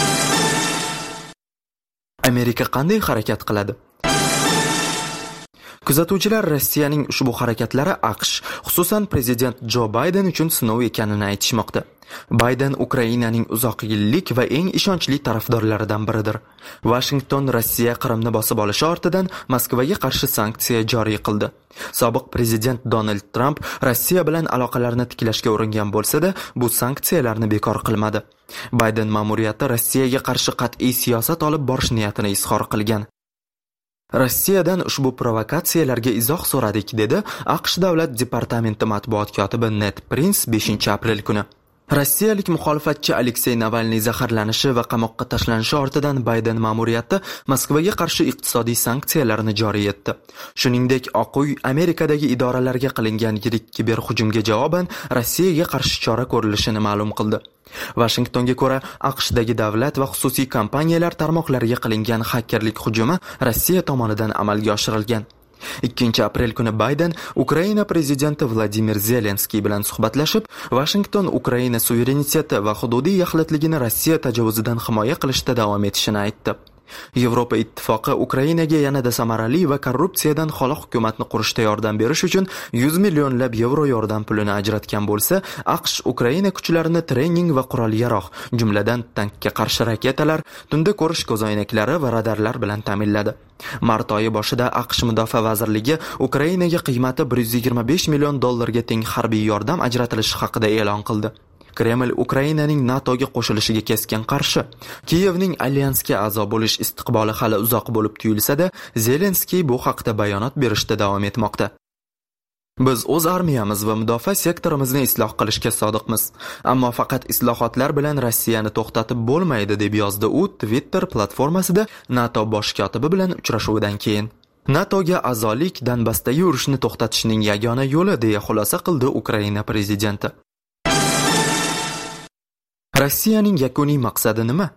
Amerika qanday harakat qiladi? Kuzatuvchilar Rossiyaning ushbu harakatlari AQSh, xususan prezident Jo Bayden uchun sinov ekanini aytishmoqda. Bayden Ukrainaning uzoq yillik va eng ishonchli tarafdorlaridan biridir. Washington Rossiya Qrimni bosib olishi ortidan Moskvaga qarshi sanksiya joriy qildi. Sobiq prezident Donald Trump Rossiya bilan aloqalarni tiklashga uringan bo'lsa-da, bu sanksiyalarni bekor qilmadi. Bayden ma'muriyati Rossiyaga qarshi qat'iy siyosat olib borish niyatini izhor qilgan. Rossiyadan ushbu provokatsiyalarga izoh so'radik, dedi AQSh davlat departamenti matbuot kotibi Ned Prince 5-aprel kuni. Rossiyalik muxolifatchi Aleksey Navalniy zaharlanishi va qamoqqa tashlanishi ortidan Bayden ma'muriyati Moskvaga qarshi iqtisodiy sanksiyalarni joriy etdi. Shuningdek, Oq uy Amerikadagi idoralarga qilingan yirik kiberhujumga javoban Rossiyaga qarshi chora ko'rilishini ma'lum qildi. Washingtonga ko'ra, AQShdagi davlat va xususiy kompaniyalar tarmoqlariga qilingan xakerlik hujumi Rossiya tomonidan amalga oshirilgan. 2-aprel kuni Bayden Ukraina prezidenti Vladimir Zelenskiy bilan suhbatlashib, Washington Ukraina suvereniteti va hududiy yaxlitligini Rossiya tajovuzidan himoya qilishda davom etishini aytdi. Yevropa ittifoqi Ukrainaga yanada samarali va korrupsiyadan xoli hukumatni qurishda yordam berish uchun 100 millionlab yevro yordam pulini ajratgan bo'lsa, AQSh Ukraina kuchlarini trening va qurol-yarog', jumladan tankga qarshi raketalar, tunda ko'rish ko'zoynaklari va radarlar bilan ta'minladi. Mart oyi boshida AQSh Mudofaa vazirligi Ukrainaga qiymati 125 million dollarga teng harbiy yordam ajratilishi haqida e'lon qildi. Kreml Ukrainaning NATOga qo'shilishiga keskin qarshi. Kiyevning alyansga a'zo bo'lish istiqboli hali uzoq bo'lib tuyulsa-da, Zelenskiy bu haqda bayonot berishda davom etmoqda. Biz o'z armiyamiz va mudofaa sektorimizni isloh qilishga sodiqmiz. Ammo faqat islohotlar bilan Rossiyani to'xtatib bo'lmaydi, deb yozdi u Twitter platformasida NATO bosh kotibi bilan uchrashuvidan keyin. NATOga a'zolik Donbassdagi urushni to'xtatishning yagona yo'li, deya xulosa qildi Ukraina prezidenti. Rossiyaning yakuniy maqsadi nima?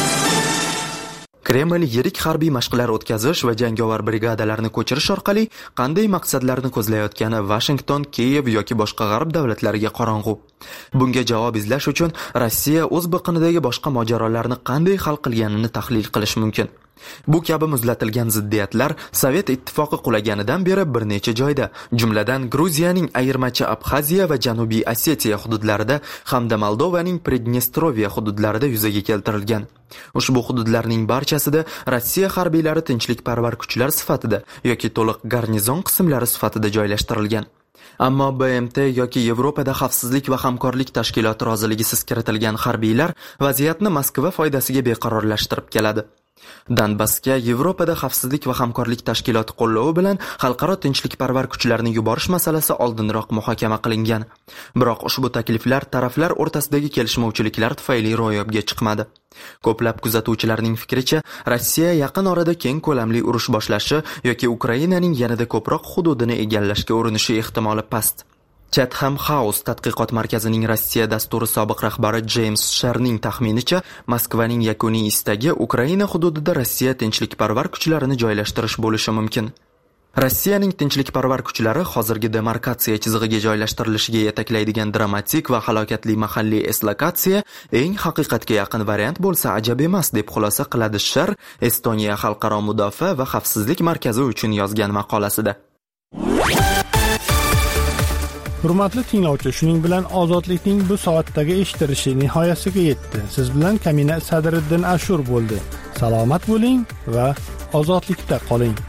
Kreml yirik harbiy mashqlar o'tkazish va jangovar brigadalarni ko'chirish orqali qanday maqsadlarni ko'zlayotgani Washington, Kiyev yoki boshqa g'arb davlatlariga qorong'u. Bunga javob izlash uchun Rossiya o'z biqinidagi boshqa mojarolarni qanday hal qilganini tahlil qilish mumkin. Bu kabi muzlatilgan ziddiyatlar Sovet ittifoqi qulaganidan beri bir necha joyda, jumladan Gruziyaning ayirmachi Abxaziya va Janubiy Osetiya hududlarida hamda Moldovaning Pridnestrovye hududlarida yuzaga keltirilgan. Ushbu hududlarning barchasida Rossiya harbiylari tinchlikparvar kuchlar sifatida yoki to'liq garnizon qismlari sifatida joylashtirilgan. Ammo BMT yoki Yevropada xavfsizlik va hamkorlik tashkiloti roziligisiz kiritilgan harbiylar vaziyatni Moskva foydasiga beqarorlashtirib keladi. Donbassga Yevropada xavfsizlik va hamkorlik tashkiloti qo'llovi bilan xalqaro tinchlikparvar kuchlarni yuborish masalasi oldinroq muhokama qilingan. Biroq ushbu takliflar taraflar o'rtasidagi kelishmovchiliklar tufayli ro'yobga chiqmadi. Ko'plab kuzatuvchilarning fikricha, Rossiya yaqin orada keng ko'lamli urush boshlashi yoki Ukrainaning yanada ko'proq hududini egallashga urinishi ehtimoli past. Chatham House tadqiqot markazining Rossiya dasturi sobiq rahbari James Sherning taxminicha, Moskvaning yakuniy istagi Ukraina hududida Rossiya tinchlikparvar kuchlarini joylashtirish bo'lishi mumkin. Rossiyaning tinchlikparvar kuchlari hozirgi demarkatsiya chizig'iga joylashtirilishiga yetaklaydigan dramatik va halokatli mahalliy eslokatsiya eng haqiqatga yaqin variant bo'lsa ajab emas, deb xulosa qiladi Sher Estoniya xalqaro mudofaa va xavfsizlik markazi uchun yozgan maqolasida. Hurmatli tinglovchi, shuning bilan ozodlikning bu soatdagi eshitilishi nihoyasiga yetdi. Siz bilan Kamina Sadriddin Ashur bo'ldi. Salomat bo'ling va ozodlikda qoling.